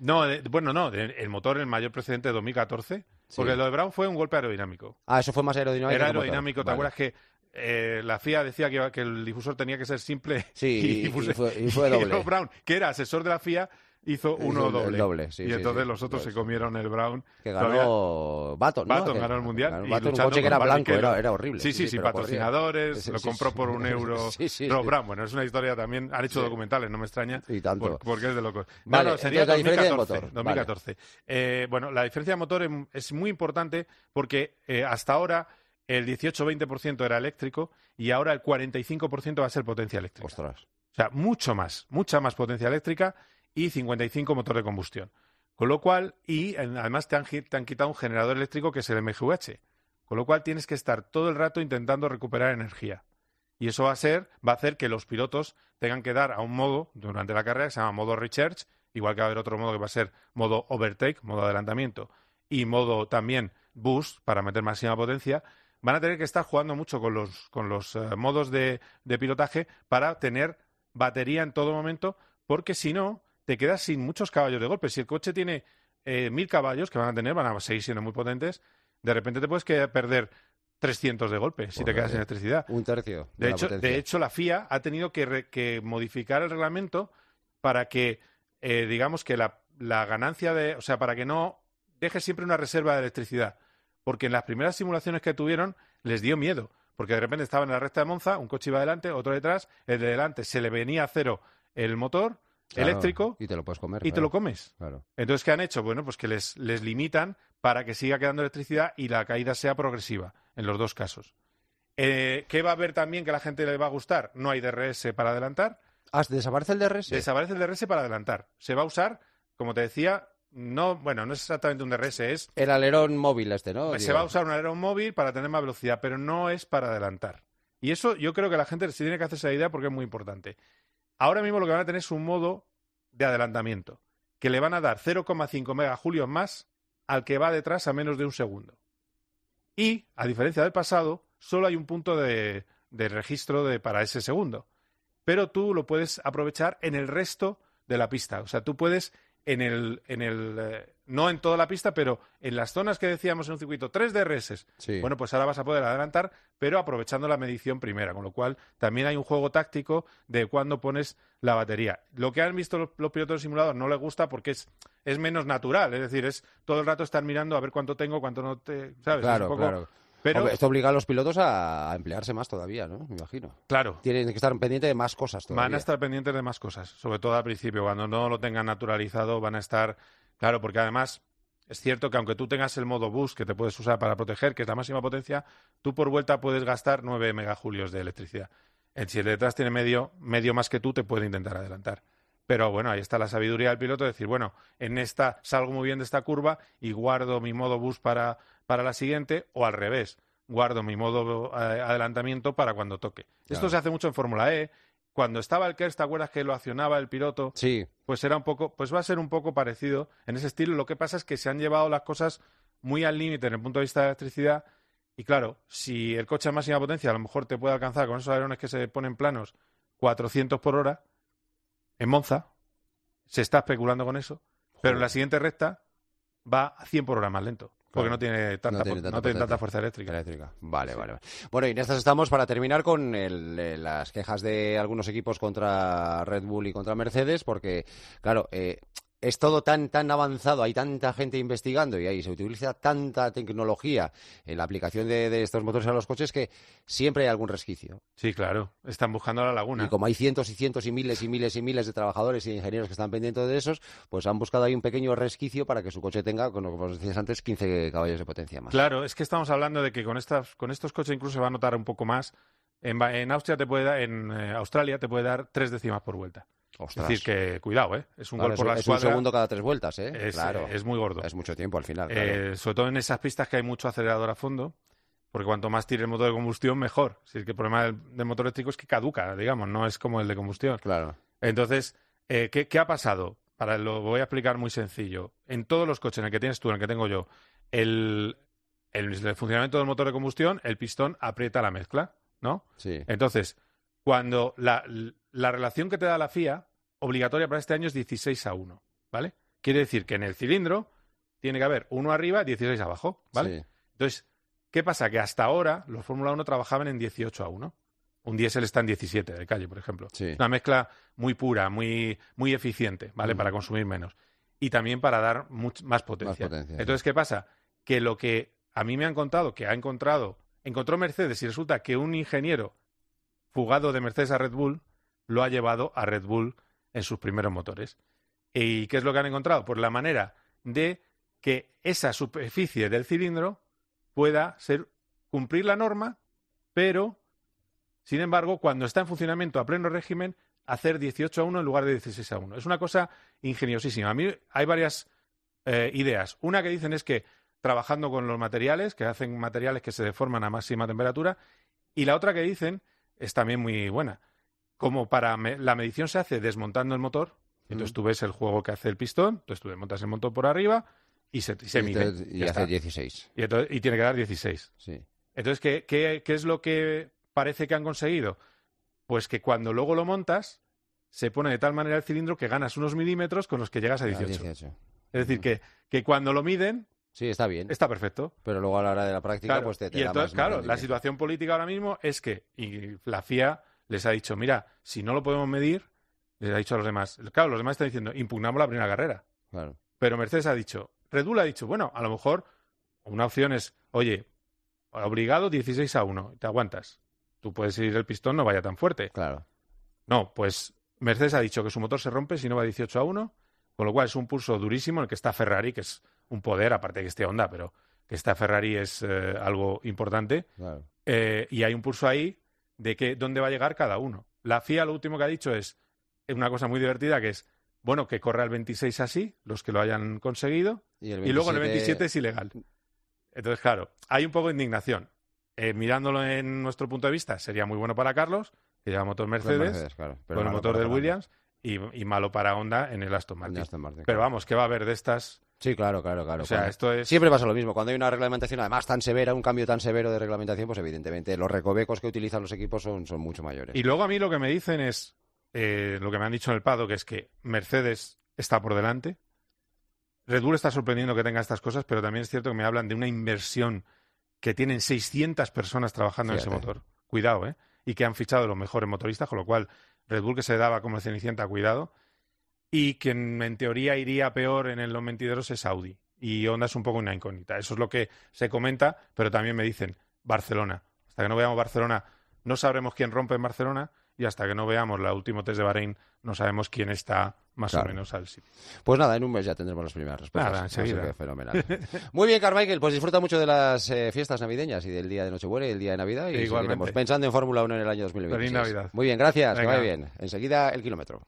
El motor, el mayor precedente de 2014, porque lo de Brown fue un golpe aerodinámico. Ah, eso fue más aerodinámico. Era aerodinámico, ¿te acuerdas que la FIA decía que el difusor tenía que ser simple? Sí, y fue doble. Brown, que era asesor de la FIA, hizo uno doble. El doble, sí. Y entonces los otros se comieron el Brown. Que ganó Button, ¿no? Button ganó el Mundial. Ganó y Button, un luchando coche que era con blanco, Barrichello. era horrible. Sí, sin patrocinadores, lo compró por €1. Brown, bueno, es una historia también. Han hecho documentales, no me extraña. Y tanto. Porque es de locos. Vale, sería la diferencia de motor. 2014. Vale. Bueno, la diferencia de motor es muy importante porque hasta ahora el 18-20% era eléctrico y ahora el 45% va a ser potencia eléctrica. Ostras. O sea, mucha más potencia eléctrica y 55 motor de combustión. Con lo cual, además te han quitado un generador eléctrico que es el MGUH. Con lo cual tienes que estar todo el rato intentando recuperar energía. Y eso va a hacer que los pilotos tengan que dar a un modo durante la carrera que se llama modo recharge, igual que va a haber otro modo que va a ser modo overtake, modo adelantamiento, y modo también boost para meter máxima potencia. Van a tener que estar jugando mucho con los modos de pilotaje para tener batería en todo momento, porque si no, te quedas sin muchos caballos de golpe. Si el coche tiene 1000 caballos, que van a seguir siendo muy potentes, de repente te puedes perder 300 de golpe si te quedas sin electricidad. Un tercio. De hecho, la FIA ha tenido que modificar el reglamento para que, digamos que la ganancia o sea, para que no deje siempre una reserva de electricidad. Porque en las primeras simulaciones que tuvieron les dio miedo, porque de repente estaban en la recta de Monza, un coche iba adelante, otro detrás, el de delante se le venía a cero el motor eléctrico y te lo puedes comer. Te lo comes. Claro. Entonces, ¿qué han hecho? Bueno, pues que les limitan para que siga quedando electricidad y la caída sea progresiva, en los dos casos. ¿Qué va a haber también que a la gente le va a gustar? No hay DRS para adelantar. ¿Desaparece el DRS? Desaparece el DRS para adelantar. Se va a usar, como te decía, no es exactamente un DRS, es... El alerón móvil ¿no? Se va a usar un alerón móvil para tener más velocidad, pero no es para adelantar. Y eso yo creo que la gente se tiene que hacer esa idea porque es muy importante. Ahora mismo lo que van a tener es un modo de adelantamiento, que le van a dar 0,5 megajulios más al que va detrás a menos de un segundo. Y, a diferencia del pasado, solo hay un punto de registro para ese segundo. Pero tú lo puedes aprovechar en el resto de la pista. O sea, tú puedes... no en toda la pista, pero en las zonas que decíamos en un circuito, 3 DRS. Sí. Bueno, pues ahora vas a poder adelantar, pero aprovechando la medición primera, con lo cual también hay un juego táctico de cuándo pones la batería. Lo que han visto los pilotos de simulador no les gusta porque es menos natural, es decir, es todo el rato estar mirando a ver cuánto tengo, cuánto no te... ¿sabes? Claro, claro. Pero hombre, esto obliga a los pilotos a emplearse más todavía, ¿no? Me imagino. Claro. Tienen que estar pendientes de más cosas todavía. Van a estar pendientes de más cosas, sobre todo al principio. Cuando no lo tengan naturalizado van a estar... Claro, porque además es cierto que aunque tú tengas el modo boost que te puedes usar para proteger, que es la máxima potencia, tú por vuelta puedes gastar 9 megajulios de electricidad. Si el de detrás tiene medio más que tú, te puede intentar adelantar. Pero bueno, ahí está la sabiduría del piloto de decir, bueno, en esta salgo muy bien de esta curva y guardo mi modo boost para la siguiente, o al revés, guardo mi modo adelantamiento para cuando toque. Claro. Esto se hace mucho en Fórmula E. Cuando estaba el KERS, ¿te acuerdas que lo accionaba el piloto? Sí. Pues va a ser un poco parecido en ese estilo. Lo que pasa es que se han llevado las cosas muy al límite en el punto de vista de electricidad. Y claro, si el coche a máxima potencia a lo mejor te puede alcanzar con esos alerones que se ponen planos 400 por hora, en Monza se está especulando con eso, pero en la siguiente recta va a 100 por hora más lento. Porque no tiene tanta fuerza eléctrica. Vale. Bueno, y en estas estamos para terminar con las quejas de algunos equipos contra Red Bull y contra Mercedes, porque, claro, es todo tan avanzado, hay tanta gente investigando y ahí se utiliza tanta tecnología en la aplicación de estos motores a los coches que siempre hay algún resquicio. Sí, claro, están buscando la laguna. Y como hay cientos y cientos y miles de trabajadores y ingenieros que están pendientes de esos, pues han buscado ahí un pequeño resquicio para que su coche tenga, como os decías antes, 15 caballos de potencia más. Claro, es que estamos hablando de que con estos coches incluso se va a notar un poco más. En Australia te puede dar 3 décimas por vuelta. Ostras. Es decir, que cuidado, es un gol por la escuadra. Es un segundo cada 3 vueltas, Claro. Es muy gordo. Es mucho tiempo al final. Claro. Sobre todo en esas pistas que hay mucho acelerador a fondo, porque cuanto más tire el motor de combustión, mejor. Si es que el problema del motor eléctrico es que caduca, digamos, no es como el de combustión. Claro. Entonces, ¿qué ha pasado? Lo voy a explicar muy sencillo. En todos los coches, en el que tienes tú, en el que tengo yo, el funcionamiento del motor de combustión, el pistón aprieta la mezcla, ¿no? Sí. Entonces, cuando la relación que te da la FIA, obligatoria para este año, es 16:1, ¿vale? Quiere decir que en el cilindro tiene que haber 1 arriba, 16 abajo, ¿vale? Sí. Entonces, ¿qué pasa? Que hasta ahora los Fórmula 1 trabajaban en 18:1. Un diésel está en 17 de calle, por ejemplo. Sí. Una mezcla muy pura, muy eficiente, ¿vale? Para consumir menos. Y también para dar más potencia. Entonces, ¿qué pasa? Que lo que a mí me han contado, que encontró Mercedes y resulta que un ingeniero fugado de Mercedes a Red Bull lo ha llevado a Red Bull en sus primeros motores. ¿Y qué es lo que han encontrado? Pues la manera de que esa superficie del cilindro pueda cumplir la norma, pero, sin embargo, cuando está en funcionamiento a pleno régimen, hacer 18:1 en lugar de 16:1. Es una cosa ingeniosísima. A mí hay varias ideas. Una que dicen es que trabajando con los materiales, que hacen materiales que se deforman a máxima temperatura, y la otra que dicen es también muy buena. Como la medición se hace desmontando el motor, entonces tú ves el juego que hace el pistón, entonces tú desmontas el motor por arriba y se mide. Y hace 16. Y tiene que dar 16. Sí. Entonces, ¿qué es lo que parece que han conseguido? Pues que cuando luego lo montas, se pone de tal manera el cilindro que ganas unos milímetros con los que llegas a 18. Es decir, que cuando lo miden... Sí, está bien. Está perfecto. Pero luego a la hora de la práctica, claro, pues te y da entonces, más claro, la situación política ahora mismo es que y la FIA les ha dicho, mira, si no lo podemos medir, les ha dicho a los demás. Claro, los demás están diciendo, impugnamos la primera carrera. Claro. Pero Mercedes ha dicho, Red Bull ha dicho, bueno, a lo mejor una opción es, oye, obligado 16:1, te aguantas. Tú puedes ir el pistón, no vaya tan fuerte. Claro. No, pues Mercedes ha dicho que su motor se rompe si no va 18:1, con lo cual es un pulso durísimo en el que está Ferrari, que es un poder, aparte de que esté Honda, pero que está Ferrari es algo importante. Claro. Y hay un pulso ahí de dónde va a llegar cada uno. La FIA lo último que ha dicho es una cosa muy divertida, que es, bueno, que corra el 26 así, los que lo hayan conseguido, y luego en el 27 es ilegal. Entonces, claro, hay un poco de indignación. Mirándolo en nuestro punto de vista, sería muy bueno para Carlos, que lleva motor Mercedes, claro, con el motor del Williams, y malo para Honda en el Aston Martin. Pero vamos, ¿qué va a haber de estas? Sí, claro. O sea, esto es... Siempre pasa lo mismo. Cuando hay una reglamentación, además tan severa, un cambio tan severo de reglamentación, pues evidentemente los recovecos que utilizan los equipos son mucho mayores. Y luego a mí lo que me dicen es, lo que me han dicho en el paddock, que es que Mercedes está por delante. Red Bull está sorprendiendo que tenga estas cosas, pero también es cierto que me hablan de una inversión que tienen 600 personas trabajando en ese motor. Cuidado, ¿eh? Y que han fichado los mejores motoristas, con lo cual Red Bull, que se daba como Cenicienta, cuidado. Y quien en teoría iría peor en los mentideros es Audi. Y Honda es un poco una incógnita. Eso es lo que se comenta, pero también me dicen Barcelona. Hasta que no veamos Barcelona, no sabremos quién rompe en Barcelona, y hasta que no veamos el último test de Bahrein, no sabemos quién está más o menos al sitio. Pues nada, en un mes ya tendremos las primeras respuestas. Nada, enseguida. Fenomenal. Muy bien, Carmichael, pues disfruta mucho de las fiestas navideñas y del día de Nochebuena y el día de Navidad. Y seguiremos pensando en Fórmula 1 en el año 2026. Feliz Navidad. Muy bien, gracias. Venga. Que vaya bien. Enseguida, el kilómetro.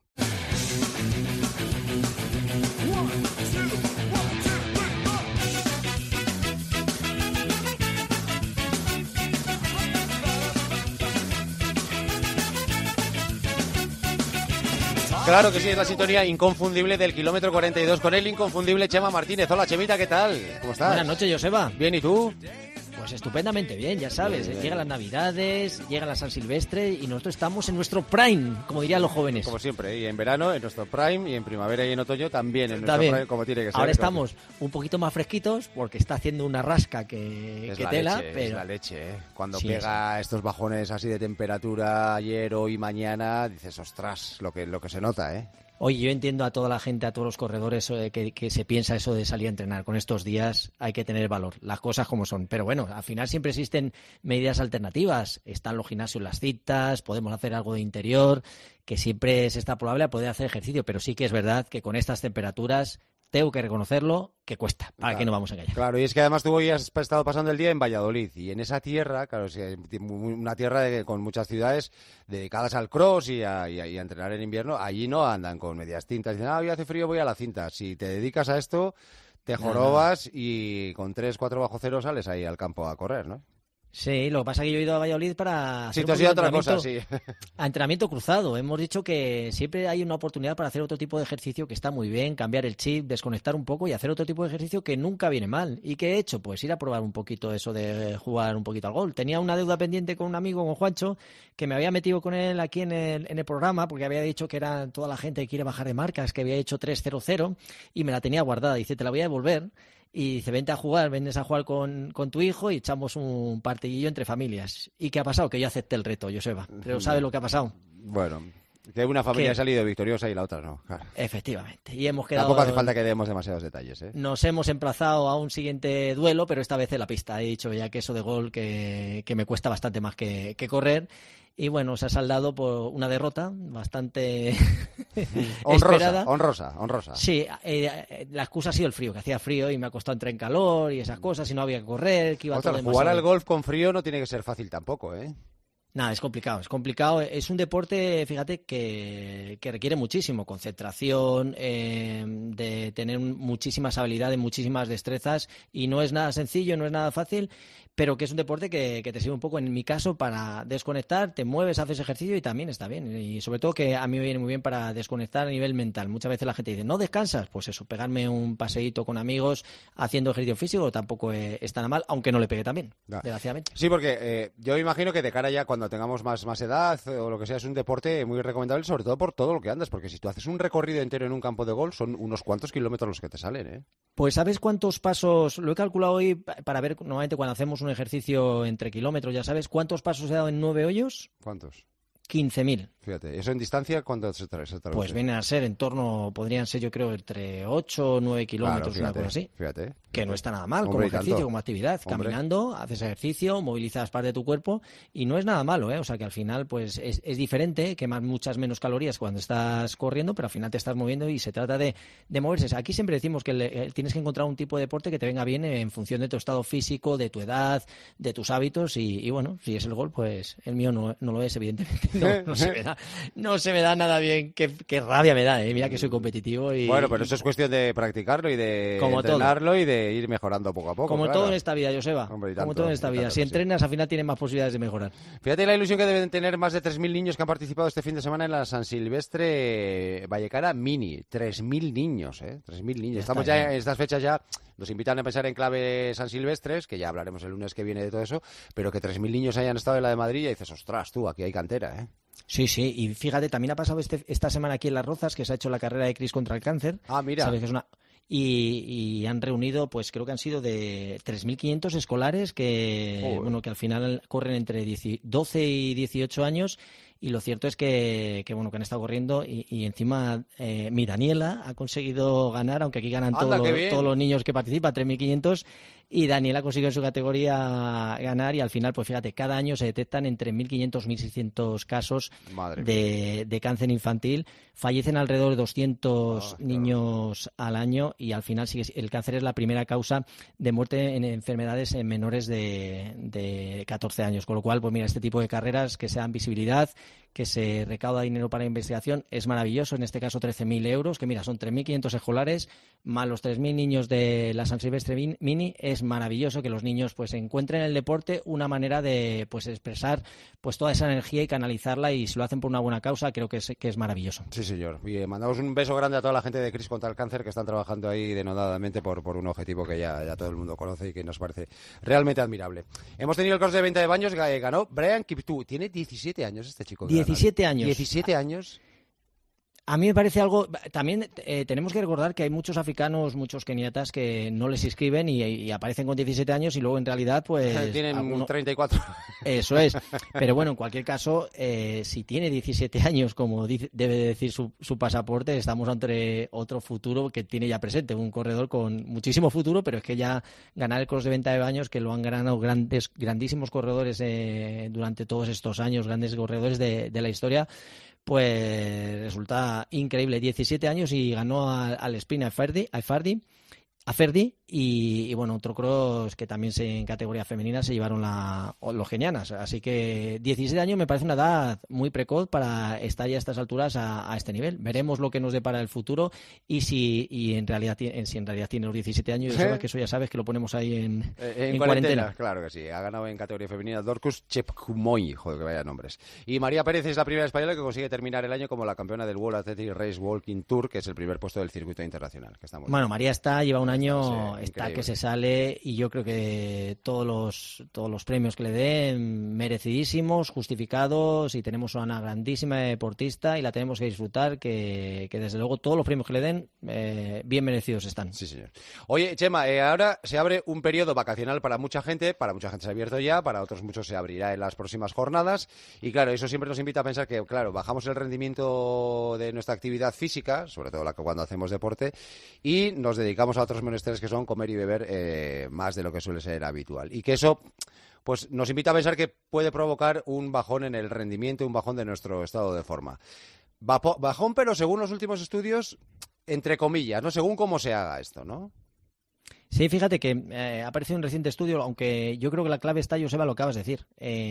Claro que sí, es la sintonía inconfundible del kilómetro 42 con el inconfundible Chema Martínez. Hola, Chemita, ¿qué tal? ¿Cómo estás? Buenas noches, Joseba. Bien, ¿y tú? Pues estupendamente bien, ya sabes. Bien. Llegan las Navidades, llega la San Silvestre y nosotros estamos en nuestro prime, como dirían los jóvenes. Como siempre, y en verano en nuestro prime, y en primavera y en otoño también en nuestro prime, como tiene que ser. Ahora estamos un poquito más fresquitos porque está haciendo una rasca que tela. Leche, pero es la leche, ¿eh? Cuando sí, pega estos bajones así de temperatura ayer, hoy, mañana, dices, ostras, lo que se nota, ¿eh? Oye, yo entiendo a toda la gente, a todos los corredores que se piensa eso de salir a entrenar. Con estos días hay que tener valor, las cosas como son. Pero bueno, al final siempre existen medidas alternativas. Están los gimnasios, las citas, podemos hacer algo de interior, que siempre se está probable a poder hacer ejercicio. Pero sí que es verdad que con estas temperaturas, tengo que reconocerlo, que cuesta, para que no vamos a engañar. Claro, y es que además tú hoy has estado pasando el día en Valladolid, y en esa tierra, claro, una tierra con muchas ciudades dedicadas al cross y a entrenar en invierno, allí no andan con medias tintas, dicen, hoy hace frío, voy a la cinta. Si te dedicas a esto, te jorobas y con 3-4 bajo cero sales ahí al campo a correr, ¿no? Sí, lo que pasa es que yo he ido a Valladolid para hacer otra cosa, sí. A entrenamiento cruzado. Hemos dicho que siempre hay una oportunidad para hacer otro tipo de ejercicio que está muy bien, cambiar el chip, desconectar un poco y hacer otro tipo de ejercicio que nunca viene mal. ¿Y qué he hecho? Pues ir a probar un poquito eso de jugar un poquito al golf. Tenía una deuda pendiente con un amigo, con Juancho, que me había metido con él aquí en el programa porque había dicho que era toda la gente que quiere bajar de marcas, que había hecho 3-0-0 y me la tenía guardada. Dice, te la voy a devolver. y dice, vienes a jugar con tu hijo y echamos un partidillo entre familias. ¿Y qué ha pasado? Que yo acepté el reto, Joseba. Pero ¿sabes lo que ha pasado? Bueno, que una familia ha salido victoriosa y la otra no. Claro. Efectivamente. Y hemos quedado... Tampoco hace falta que demos demasiados detalles, ¿eh? Nos hemos emplazado a un siguiente duelo, pero esta vez en la pista. He dicho ya que eso de gol que me cuesta bastante más que correr. Y bueno, se ha saldado por una derrota bastante esperada. Honrosa. Sí, la excusa ha sido el frío, que hacía frío y me ha costado entrar en calor y esas cosas, y no había que correr, que iba todo demasiado... Jugar al golf con frío no tiene que ser fácil tampoco, ¿eh? Nada, es complicado. Es un deporte, fíjate, que requiere muchísimo concentración, de tener muchísimas habilidades, muchísimas destrezas, y no es nada sencillo, no es nada fácil, pero que es un deporte que te sirve un poco, en mi caso, para desconectar, te mueves, haces ejercicio y también está bien. Y sobre todo que a mí me viene muy bien para desconectar a nivel mental. Muchas veces la gente dice, ¿no descansas? Pues eso, pegarme un paseíto con amigos haciendo ejercicio físico tampoco es tan mal, aunque no le pegue también, desgraciadamente. Sí, porque yo imagino que de cara ya cuando tengamos más edad o lo que sea, es un deporte muy recomendable, sobre todo por todo lo que andas, porque si tú haces un recorrido entero en un campo de golf, son unos cuantos kilómetros los que te salen, ¿eh? Pues ¿sabes cuántos pasos? Lo he calculado hoy para ver, normalmente cuando hacemos un ejercicio entre kilómetros, ya sabes, ¿cuántos pasos he dado en 9 hoyos? ¿Cuántos? 15.000. Fíjate, ¿eso en distancia cuánto se traduce? Pues vienen a ser podrían ser yo creo entre 8 o 9 kilómetros, claro, fíjate, una cosa así. Fíjate. Que no está nada mal, como ejercicio, como actividad. Caminando, haces ejercicio, movilizas parte de tu cuerpo y no es nada malo, ¿eh? O sea que al final pues es diferente, quemas muchas menos calorías cuando estás corriendo, pero al final te estás moviendo y se trata de moverse. Aquí siempre decimos que tienes que encontrar un tipo de deporte que te venga bien en función de tu estado físico, de tu edad, de tus hábitos y bueno, si es el golf, pues el mío no lo es, evidentemente. No se me da nada bien. Qué rabia me da, ¿eh? Mira que soy competitivo y... Bueno, pero eso es cuestión de practicarlo y de entrenarlo y de ir mejorando poco a poco. Como claro. todo en esta vida, Joseba. Hombre, como todo en esta vida. Si entrenas, al final tienes más posibilidades de mejorar. Fíjate la ilusión que deben tener más de 3.000 niños que han participado este fin de semana en la San Silvestre Vallecana Mini. 3.000 niños, ¿eh? 3.000 niños. Estamos ya en estas fechas ya... Nos invitan a pensar en clave San Silvestres, que ya hablaremos el lunes que viene de todo eso, pero que 3.000 niños hayan estado en la de Madrid y dices, ostras, tú, aquí hay cantera, ¿eh? Sí, y fíjate, también ha pasado esta semana aquí en Las Rozas, que se ha hecho la carrera de Cris contra el cáncer. Ah, mira. ¿Sabes que es una... Y han reunido, pues creo que han sido de 3.500 escolares que al final corren entre 12 y 18 años. Y lo cierto es que han estado corriendo y encima mi Daniela ha conseguido ganar, aunque aquí ganan todos los niños que participan, 3.500, y Daniela ha conseguido en su categoría ganar y al final, pues fíjate, cada año se detectan entre 1.500 y 1.600 casos de cáncer infantil. Fallecen alrededor de 200 niños al año y al final el cáncer es la primera causa de muerte en enfermedades en menores de 14 años. Con lo cual, pues mira, este tipo de carreras que se dan visibilidad, que se recauda dinero para investigación, es maravilloso. En este caso 13.000 euros, que mira, son 3.500 escolares más los 3.000 niños de la San Silvestre Mini. Es maravilloso que los niños pues encuentren en el deporte una manera de pues expresar pues toda esa energía y canalizarla, y si lo hacen por una buena causa creo que es maravilloso. Sí, señor. Y mandamos un beso grande a toda la gente de Cris contra el cáncer, que están trabajando ahí denodadamente por un objetivo que ya todo el mundo conoce y que nos parece realmente admirable. Hemos tenido el cross de venta de baños, ganó Brian Kiptoo. Tiene 17 años este chico. 17 años. 17 años. A mí me parece algo... También tenemos que recordar que hay muchos africanos, muchos keniatas que no les inscriben y aparecen con 17 años y luego en realidad pues... Tienen 34. Eso es. Pero bueno, en cualquier caso, si tiene 17 años, como debe decir su pasaporte, estamos ante otro futuro que tiene ya presente. Un corredor con muchísimo futuro, pero es que ya ganar el cross de venta de baños, que lo han ganado grandísimos corredores durante todos estos años, grandes corredores de la historia, pues resulta increíble. 17 años y ganó al sprint a Ferdi y bueno, otro cross que también en categoría femenina se llevaron los kenianas. Así que 17 años me parece una edad muy precoz para estar ya a estas alturas a este nivel. Veremos lo que nos depara el futuro y si en realidad tiene los 17 años, que eso ya sabes que lo ponemos ahí en cuarentena. Claro que sí. Ha ganado en categoría femenina Dorcus Chepkumoy, joder, que vaya nombres. Y María Pérez es la primera española que consigue terminar el año como la campeona del World Athletic Race Walking Tour, que es el primer puesto del circuito internacional. Que estamos María lleva un año está que se sale, y yo creo que todos los premios que le den, merecidísimos, justificados, y tenemos una grandísima deportista y la tenemos que disfrutar, que desde luego todos los premios que le den, bien merecidos están. Sí, señor. Oye, Chema, ahora se abre un periodo vacacional para mucha gente se ha abierto ya, para otros muchos se abrirá en las próximas jornadas, y claro, eso siempre nos invita a pensar que, claro, bajamos el rendimiento de nuestra actividad física, sobre todo cuando hacemos deporte, y nos dedicamos a otros menesteres que son comer y beber más de lo que suele ser habitual. Y que eso pues nos invita a pensar que puede provocar un bajón en el rendimiento, un bajón de nuestro estado de forma. Bajón, pero según los últimos estudios, entre comillas, ¿no? Según cómo se haga esto, ¿no? Sí, fíjate que ha aparecido un reciente estudio, aunque yo creo que la clave está, Joseba, lo que acabas de decir.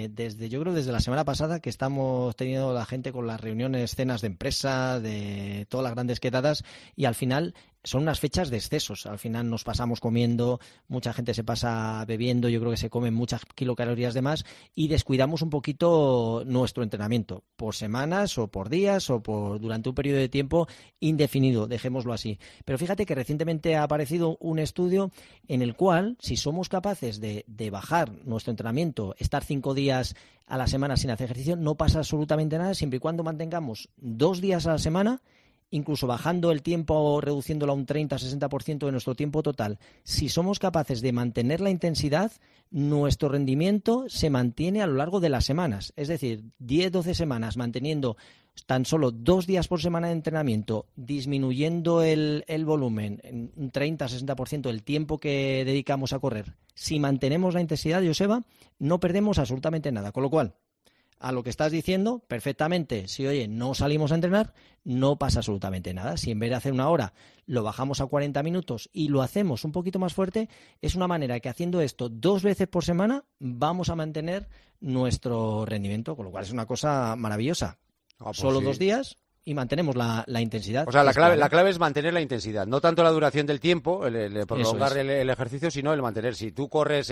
Yo creo desde la semana pasada que estamos teniendo la gente con las reuniones, cenas de empresa, de todas las grandes quedadas, y al final son unas fechas de excesos. Al final nos pasamos comiendo, mucha gente se pasa bebiendo, yo creo que se comen muchas kilocalorías de más y descuidamos un poquito nuestro entrenamiento, por semanas o por días o durante un periodo de tiempo indefinido, dejémoslo así. Pero fíjate que recientemente ha aparecido un estudio en el cual, si somos capaces de bajar nuestro entrenamiento, estar 5 días a la semana sin hacer ejercicio, no pasa absolutamente nada, siempre y cuando mantengamos 2 días a la semana, incluso bajando el tiempo, reduciéndolo a un 30-60% de nuestro tiempo total. Si somos capaces de mantener la intensidad, nuestro rendimiento se mantiene a lo largo de las semanas. Es decir, 10-12 semanas manteniendo tan solo 2 días por semana de entrenamiento, disminuyendo el volumen en un 30-60% el tiempo que dedicamos a correr. Si mantenemos la intensidad, Joseba, no perdemos absolutamente nada. Con lo cual, a lo que estás diciendo, perfectamente, si oye, no salimos a entrenar, no pasa absolutamente nada. Si en vez de hacer 1 hora lo bajamos a 40 minutos y lo hacemos un poquito más fuerte, es una manera que haciendo esto 2 veces por semana vamos a mantener nuestro rendimiento, con lo cual es una cosa maravillosa. Pues Solo sí. 2 días y mantenemos la intensidad. O sea, la clave es mantener la intensidad, no tanto la duración del tiempo, el prolongar el ejercicio, sino el mantener. Si tú corres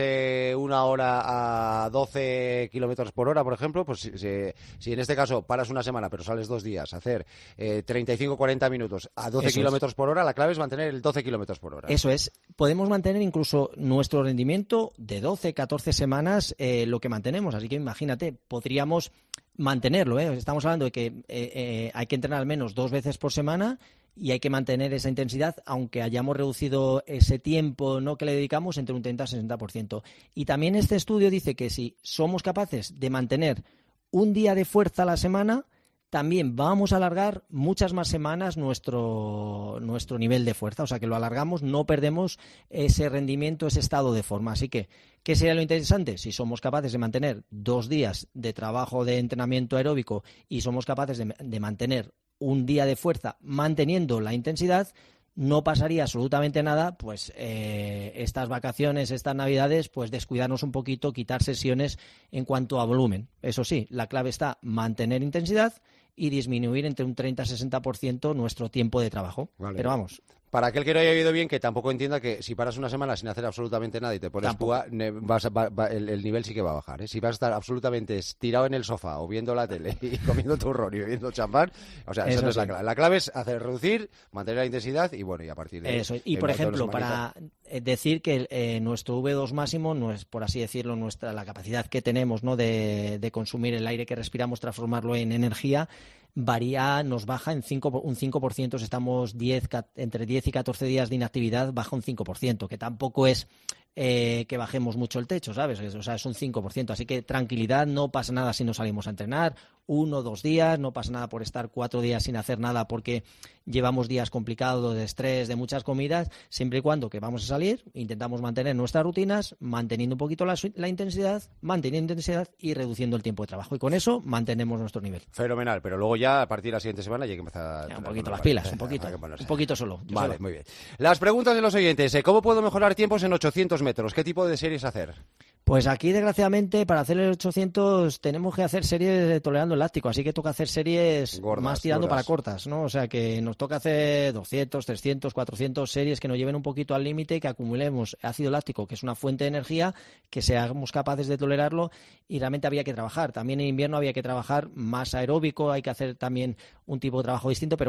1 hora a 12 kilómetros por hora, por ejemplo, pues si en este caso paras una semana, pero sales 2 días a hacer 35-40 minutos a 12 kilómetros por hora, la clave es mantener el 12 kilómetros por hora. Eso es. Podemos mantener incluso nuestro rendimiento de 12-14 semanas lo que mantenemos. Así que imagínate, podríamos mantenerlo, ¿eh? Estamos hablando de que hay que entrenar al menos 2 veces por semana y hay que mantener esa intensidad, aunque hayamos reducido ese tiempo, ¿no?, que le dedicamos entre un 30 y 60%. Y también este estudio dice que si somos capaces de mantener un día de fuerza a la semana, también vamos a alargar muchas más semanas nuestro nivel de fuerza. O sea, que lo alargamos, no perdemos ese rendimiento, ese estado de forma. Así que, ¿qué sería lo interesante? Si somos capaces de mantener 2 días de trabajo de entrenamiento aeróbico y somos capaces de mantener un día de fuerza manteniendo la intensidad, no pasaría absolutamente nada, pues estas vacaciones, estas navidades, pues descuidarnos un poquito, quitar sesiones en cuanto a volumen. Eso sí, la clave está mantener intensidad y disminuir entre un 30 y 60% nuestro tiempo de trabajo. Vale. Pero vamos. Para aquel que no haya oído bien, que tampoco entienda que si paras una semana sin hacer absolutamente nada y te pones el nivel sí que va a bajar, ¿eh? Si vas a estar absolutamente tirado en el sofá o viendo la tele y comiendo turrón y bebiendo champán, o sea, eso no es la clave. La clave es reducir, mantener la intensidad y bueno, y a partir de eso. Y por ejemplo, para decir que nuestro V2 máximo no es, por así decirlo, la capacidad que tenemos, ¿no?, de consumir el aire que respiramos, transformarlo en energía, nos baja en un 5%. Si estamos entre 10 y 14 días de inactividad, baja un 5%, que tampoco es que bajemos mucho el techo, ¿sabes? O sea, es un 5%. Así que tranquilidad, no pasa nada si no salimos a entrenar 1 o 2 días, no pasa nada por estar 4 días sin hacer nada porque llevamos días complicados de estrés, de muchas comidas, siempre y cuando que vamos a salir, intentamos mantener nuestras rutinas, manteniendo un poquito la intensidad, manteniendo intensidad y reduciendo el tiempo de trabajo. Y con eso mantenemos nuestro nivel. Fenomenal, pero luego ya a partir de la siguiente semana ya hay que empezar un poquito las pilas, un poquito solo. Vale, muy bien. Las preguntas de los oyentes. ¿Cómo puedo mejorar tiempos en 800 metros? ¿Qué tipo de series hacer? Pues aquí, desgraciadamente, para hacer el 800 tenemos que hacer series de tolerando el láctico, así que toca hacer series más tirando para cortas, ¿no? O sea, que nos toca hacer 200, 300, 400 series que nos lleven un poquito al límite, que acumulemos ácido láctico, que es una fuente de energía, que seamos capaces de tolerarlo, y realmente había que trabajar. También en invierno había que trabajar más aeróbico, hay que hacer también un tipo de trabajo distinto, pero bueno,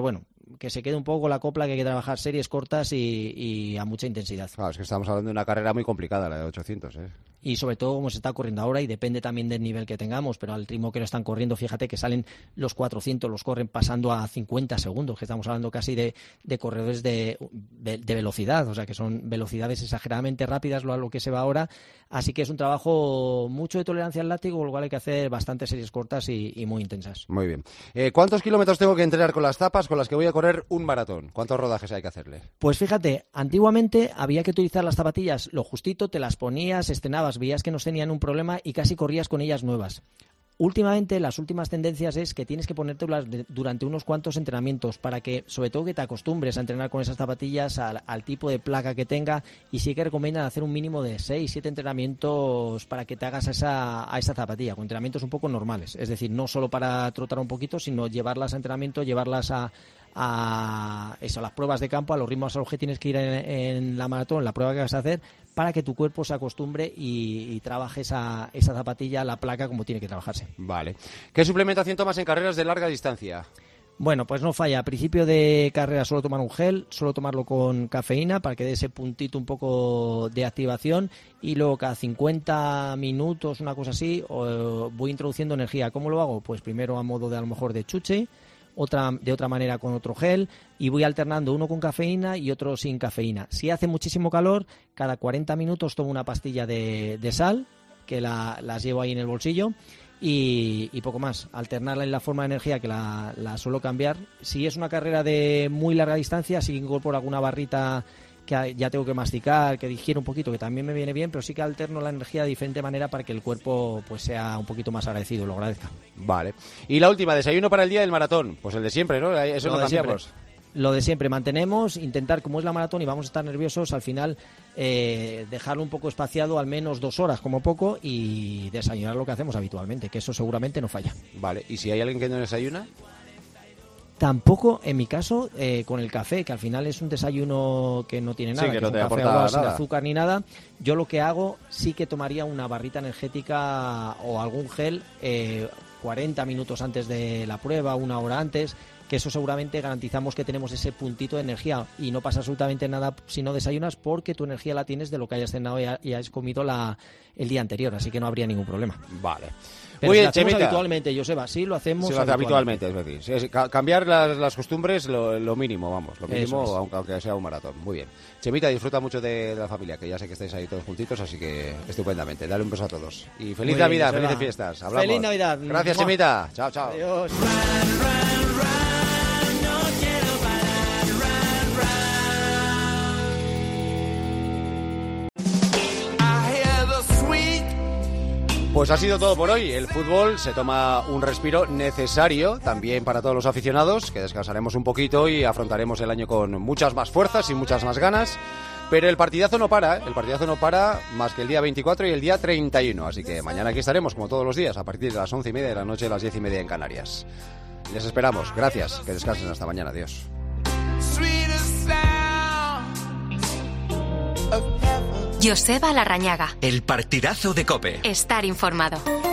que se quede un poco con la copla, que hay que trabajar series cortas y a mucha intensidad. Claro, es que estamos hablando de una carrera muy complicada, la de 800, ¿eh? Y sobre todo como se está corriendo ahora, y depende también del nivel que tengamos, pero al ritmo que lo están corriendo, fíjate que salen los 400, los corren pasando a 50 segundos, que estamos hablando casi de corredores de velocidad, o sea que son velocidades exageradamente rápidas lo que se va ahora, así que es un trabajo mucho de tolerancia al látigo, con lo cual hay que hacer bastantes series cortas y muy intensas. Muy bien. ¿Cuántos kilómetros tengo que entrenar con las zapas con las que voy a correr un maratón? ¿Cuántos rodajes hay que hacerle? Pues fíjate, antiguamente había que utilizar las zapatillas lo justito, te las ponías, estrenabas, veías que no tenían un problema y casi corrías con ellas nuevas. Últimamente, las últimas tendencias es que tienes que ponértelas durante unos cuantos entrenamientos para que, sobre todo, que te acostumbres a entrenar con esas zapatillas al tipo de placa que tenga, y sí que recomiendan hacer un mínimo de 6-7 entrenamientos para que te hagas a esa zapatilla, con entrenamientos un poco normales, es decir, no solo para trotar un poquito, sino llevarlas a entrenamiento, llevarlas a las pruebas de campo, a los ritmos a los que tienes que ir en la maratón, la prueba que vas a hacer, para que tu cuerpo se acostumbre y trabaje esa zapatilla, la placa, como tiene que trabajarse. Vale. ¿Qué suplementación tomas en carreras de larga distancia? Bueno, pues no falla. A principio de carrera suelo tomar un gel, suelo tomarlo con cafeína para que dé ese puntito un poco de activación, y luego cada 50 minutos, una cosa así, voy introduciendo energía. ¿Cómo lo hago? Pues primero a modo de, a lo mejor, de chuche, de otra manera con otro gel, y voy alternando uno con cafeína y otro sin cafeína. Si hace muchísimo calor, cada 40 minutos tomo una pastilla de sal, que las llevo ahí en el bolsillo, y poco más. Alternarla en la forma de energía, que la suelo cambiar. Si es una carrera de muy larga distancia, sí que incorporo alguna barrita que ya tengo que masticar, que digiere un poquito, que también me viene bien, pero sí que alterno la energía de diferente manera para que el cuerpo pues sea un poquito más agradecido, lo agradezca. Vale. Y la última, desayuno para el día del maratón. Pues el de siempre, ¿no? Eso no cambiamos. Lo de siempre, mantenemos, intentar, como es la maratón y vamos a estar nerviosos, al final dejarlo un poco espaciado, al menos 2 horas como poco, y desayunar lo que hacemos habitualmente, que eso seguramente no falla. Vale, ¿y si hay alguien que no desayuna? Tampoco, en mi caso, con el café, que al final es un desayuno que no tiene nada, sí, que no es te un café aporta agua nada. sin azúcar ni nada. Yo lo que hago, sí que tomaría una barrita energética o algún gel 40 minutos antes de la prueba, 1 hora antes, que eso seguramente garantizamos que tenemos ese puntito de energía, y no pasa absolutamente nada si no desayunas, porque tu energía la tienes de lo que hayas cenado y has comido el día anterior, así que no habría ningún problema. Vale. Pero Muy si bien, lo hacemos Chemita. habitualmente, Joseba, sí lo hacemos habitualmente, es decir, sí, cambiar las costumbres lo mínimo, vamos, lo mínimo, Eso es. aunque sea un maratón. Muy bien. Chemita, disfruta mucho de la familia, que ya sé que estáis ahí todos juntitos, así que estupendamente. Dale un beso a todos. Y feliz Muy Navidad, bien, felices fiestas. Hablamos. Feliz Navidad. Gracias, ¡Mua! Chemita. Chao, chao. Adiós. Pues ha sido todo por hoy. El fútbol se toma un respiro necesario también para todos los aficionados, que descansaremos un poquito y afrontaremos el año con muchas más fuerzas y muchas más ganas. Pero el partidazo no para, ¿eh? El partidazo no para más que el día 24 y el día 31. Así que mañana aquí estaremos, como todos los días, a partir de las 11:30 de la noche, a las 10:30 en Canarias. Les esperamos. Gracias. Que descansen hasta mañana. Adiós. Joseba Larrañaga. El partidazo de COPE. Estar informado.